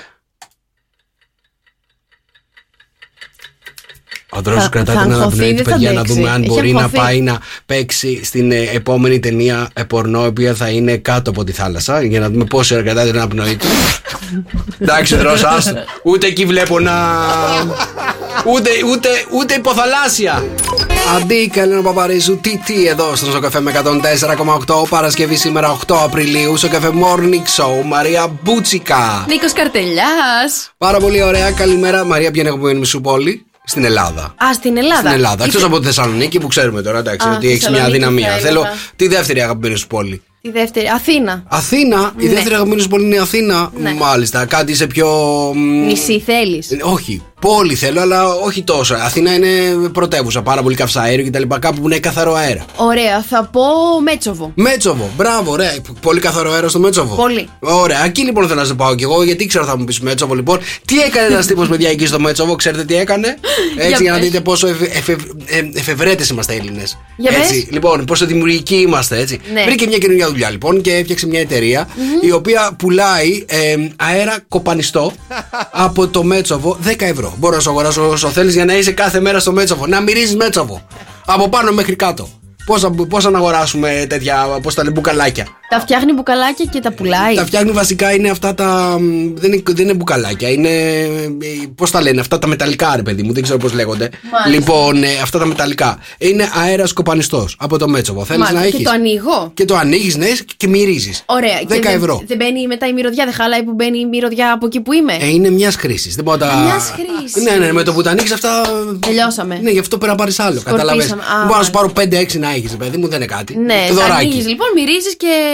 Ο Δρόσος Θα- κρατάει θα την αγχωθεί, αναπνοή του, δεν θα παιδιά, να αντέξει. δούμε αν Έχει μπορεί να αγχωθεί. πάει να παίξει στην ε, επόμενη ταινία ε, πορνό, η οποία θα είναι κάτω από τη θάλασσα, για να δούμε πόση ώρα κρατάει την αναπνοή του. Εντάξει, Δρόσο, άστο. Ούτε εκεί βλέπω να. Ούτε, ούτε, ούτε υποθαλάσσια. Αντί, Καλένα Παπαρίζου, τι τι εδώ στο καφέ με εκατόν τέσσερα κόμμα οκτώ. Παρασκευή σήμερα οκτώ Απριλίου στο καφέ Morning Show. Μαρία Μπούτσικα. Νίκος Καρτελιάς. Πάρα πολύ ωραία, καλημέρα. Μαρία, ποια είναι η αγαπημένη σου πόλη? Στην Ελλάδα. Α, στην Ελλάδα. Στην Ελλάδα. Εκτός Είτε- από τη Θεσσαλονίκη που ξέρουμε τώρα, εντάξει, Α, ότι έχει μια Θεσσαλονίκη αδυναμία. θα Θέλω έλεγα. τη δεύτερη αγαπημένη σου πόλη. Τη δεύτερη. Αθήνα. Αθήνα, η Ναι. δεύτερη αγαπημένη σου πόλη είναι η Αθήνα. Ναι. Μάλιστα, κάτι σε πιο. μ, Νησί θέλεις. Όχι, πόλη θέλω, αλλά όχι τόσο. Αθήνα είναι πρωτεύουσα, πάρα πολύ καυσαέριο κτλ. Κάπου που είναι καθαρό αέρα. Ωραία, θα πω Μέτσοβο. Μέτσοβο, μπράβο, ωραία. Πολύ καθαρό αέρα στο Μέτσοβο. Πολύ. Ωραία, εκεί λοιπόν θέλω να σε πάω κι εγώ, γιατί ξέρω θα μου πει Μέτσοβο λοιπόν. Τι έκανε ένα τύπο, παιδιά, εκεί στο Μέτσοβο, ξέρετε τι έκανε? Έτσι, Για για να πες. δείτε πόσο εφε, εφε, ε, εφευρέτες είμαστε Έλληνες. Για Έτσι, πες. λοιπόν, πόσο δημιουργικοί είμαστε, έτσι. Ναι. Βρήκε μια καινούργια δουλειά λοιπόν και έφτιαξε μια εταιρεία η οποία πουλάει ε, αέρα κοπανιστό από το Μέτσοβο δέκα ευρώ. Μπορώ να σου αγοράσω όσο θέλει για να είσαι κάθε μέρα στο Μέτσοβο. Να μυρίζει Μέτσοβο. Από πάνω μέχρι κάτω. Πώς, πώς να αγοράσουμε τέτοια, πώς τα λένε, μπουκαλάκια. Τα φτιάχνει μπουκαλάκια και τα πουλάει. Τα φτιάχνει βασικά, είναι αυτά τα. Δεν είναι, δεν είναι μπουκαλάκια, είναι. Πώς τα λένε, αυτά τα μεταλλικά, ρε παιδί μου, δεν ξέρω πώς λέγονται. Μάλιστα. Λοιπόν, ε, αυτά τα μεταλλικά. Είναι αέρας κοπανιστός από το Μέτσοβο. Θέλεις Μάλιστα, να και έχεις. το ανοίγω. Και το ανοίγεις, ναι, και μυρίζεις. Ωραία. δέκα και δεν- ευρώ. Δεν μπαίνει μετά η μυρωδιά, δεν χαλάει που μπαίνει η μυρωδιά από εκεί που είμαι. Ε, είναι μια χρήση. Δεν μπορώ να τα. Μιας χρήσης. Ναι, ναι, με το που τα ανοίξει αυτά. Τελειώσαμε. Ναι, γι' αυτό πρέπει να πάρει άλλο. Σκορπίσαμε. Καταλαβαίνεις. Α, Δεν μπορώ να σου πάρω πέντε έξι να έχει, παιδί μου, δεν είναι κάτι. Ναι, Το τα δωράκι. ανοίγεις λοιπόν, μυρίζεις και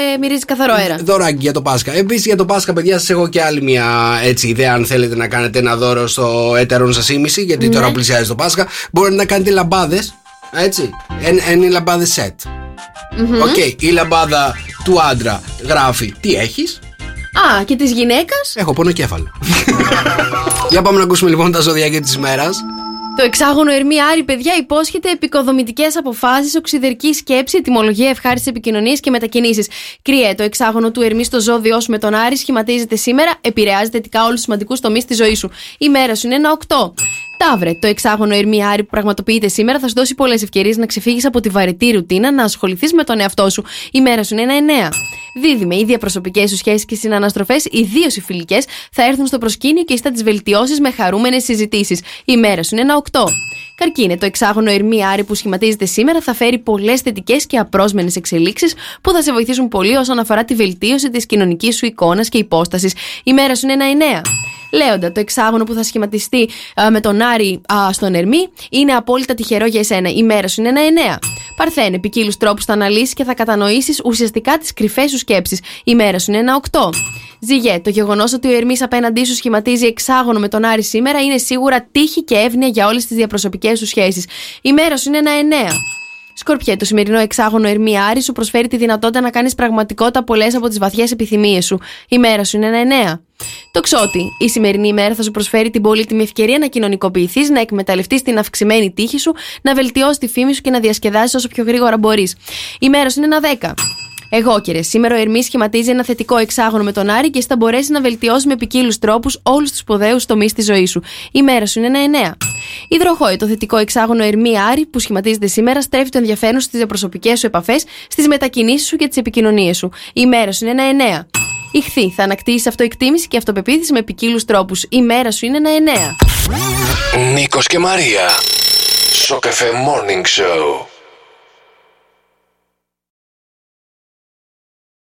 μυρίζει καθαρό αέρα. Δωράκι για το Πάσχα. Επίσης για το Πάσχα, παιδιά, σας έχω και άλλη μια έτσι ιδέα. Αν θέλετε να κάνετε ένα δώρο στο έτερον σας ήμιση, γιατί Ναι. τώρα πλησιάζει το Πάσχα, μπορείτε να κάνετε λαμπάδες. Έτσι. Είναι λαμπάδες σετ. Μμμ. Οκ. Η λαμπάδα του άντρα γράφει τι έχεις. Α, και της γυναίκας. Έχω πονοκέφαλο. Για πάμε να ακούσουμε λοιπόν τα ζωδιάκια της ημέρας. Το εξάγωνο Ερμή Άρη, παιδιά, υπόσχεται επικοδομητικές αποφάσεις, οξυδερκή σκέψη, ετοιμολογία, ευχάριστες επικοινωνίες και μετακινήσεις. Κρύε, το εξάγωνο του Ερμή στο ζώδιό σου με τον Άρη σχηματίζεται σήμερα, επηρεάζει θετικά όλους τους σημαντικούς τομείς της ζωής σου. Η μέρα σου είναι ένα οκτώ. Ταύρε, το εξάγωνο Ερμή Άρη που πραγματοποιείται σήμερα θα σου δώσει πολλές ευκαιρίες να ξεφύγεις από τη βαρετή ρουτίνα, να ασχοληθείς με τον εαυτό σου. Η μέρα σου είναι ένα εννέα. Δίδυμε, οι διαπροσωπικές σου σχέσεις και συναναστροφές, ιδίως οι φιλικές, θα έρθουν στο προσκήνιο και θα τις βελτιώσεις με χαρούμενες συζητήσεις. Η μέρα σου είναι ένα οκτώ. Καρκίνε, το εξάγωνο Ερμή Άρη που σχηματίζεται σήμερα θα φέρει πολλές θετικές και απρόσμενες εξελίξεις που θα σε βοηθήσουν πολύ όσον αφορά τη βελτίωση της κοινωνικής σου εικόνας και υπόστασης. Η μέρα σου είναι ένα εννέα. Λέοντα, το εξάγωνο που θα σχηματιστεί α, με τον Άρη α, στον Ερμή είναι απόλυτα τυχερό για εσένα. Η μέρα σου είναι ένα εννέα. Παρθένε, ποικίλους τρόπους θα αναλύσεις και θα κατανοήσεις ουσιαστικά τις κρυφές σου σκέψεις. Η μέρα σου είναι ένα οκτώ. Ζυγέ, το γεγονός ότι ο Ερμής απέναντί σου σχηματίζει εξάγωνο με τον Άρη σήμερα είναι σίγουρα τύχη και εύνοια για όλες τις διαπροσωπικές σου σχέσεις. Η μέρα σου είναι ένα εννέα. Σκορπιέ, το σημερινό εξάγωνο Ερμή Άρη σου προσφέρει τη δυνατότητα να κάνεις πραγματικότητα πολλές από τις βαθιές επιθυμίες σου. Η μέρα σου είναι ένα εννέα. Τοξότη, η σημερινή ημέρα θα σου προσφέρει την πολύτιμη ευκαιρία να κοινωνικοποιηθείς, να εκμεταλλευτείς την αυξημένη τύχη σου, να βελτιώσεις τη φήμη σου και να διασκεδάσεις όσο πιο γρήγορα μπορείς. Η μέρα σου είναι ένα δέκα. Εγώ, κύριε, σήμερα ο Ερμής σχηματίζει ένα θετικό εξάγωνο με τον Άρη και εσύ θα μπορέσει να βελτιώσει με ποικίλους τρόπους όλους τους σπουδαίους τομείς της ζωής σου. Η μέρα σου είναι ένα εννέα. Υδροχόη, το θετικό εξάγωνο Ερμή Άρη που σχηματίζεται σήμερα στρέφει το ενδιαφέρον στις προσωπικές σου επαφές, στις μετακινήσεις σου και τις επικοινωνίες σου. Η μέρα σου είναι ένα εννέα. Ιχθύ, θα ανακτήσεις αυτοεκτίμηση και αυτοπεποίθηση με ποικίλους τρόπους. Η μέρα σου είναι ένα εννέα. Νίκος και Μαρία. Σοκ εφ εμ Morning Show.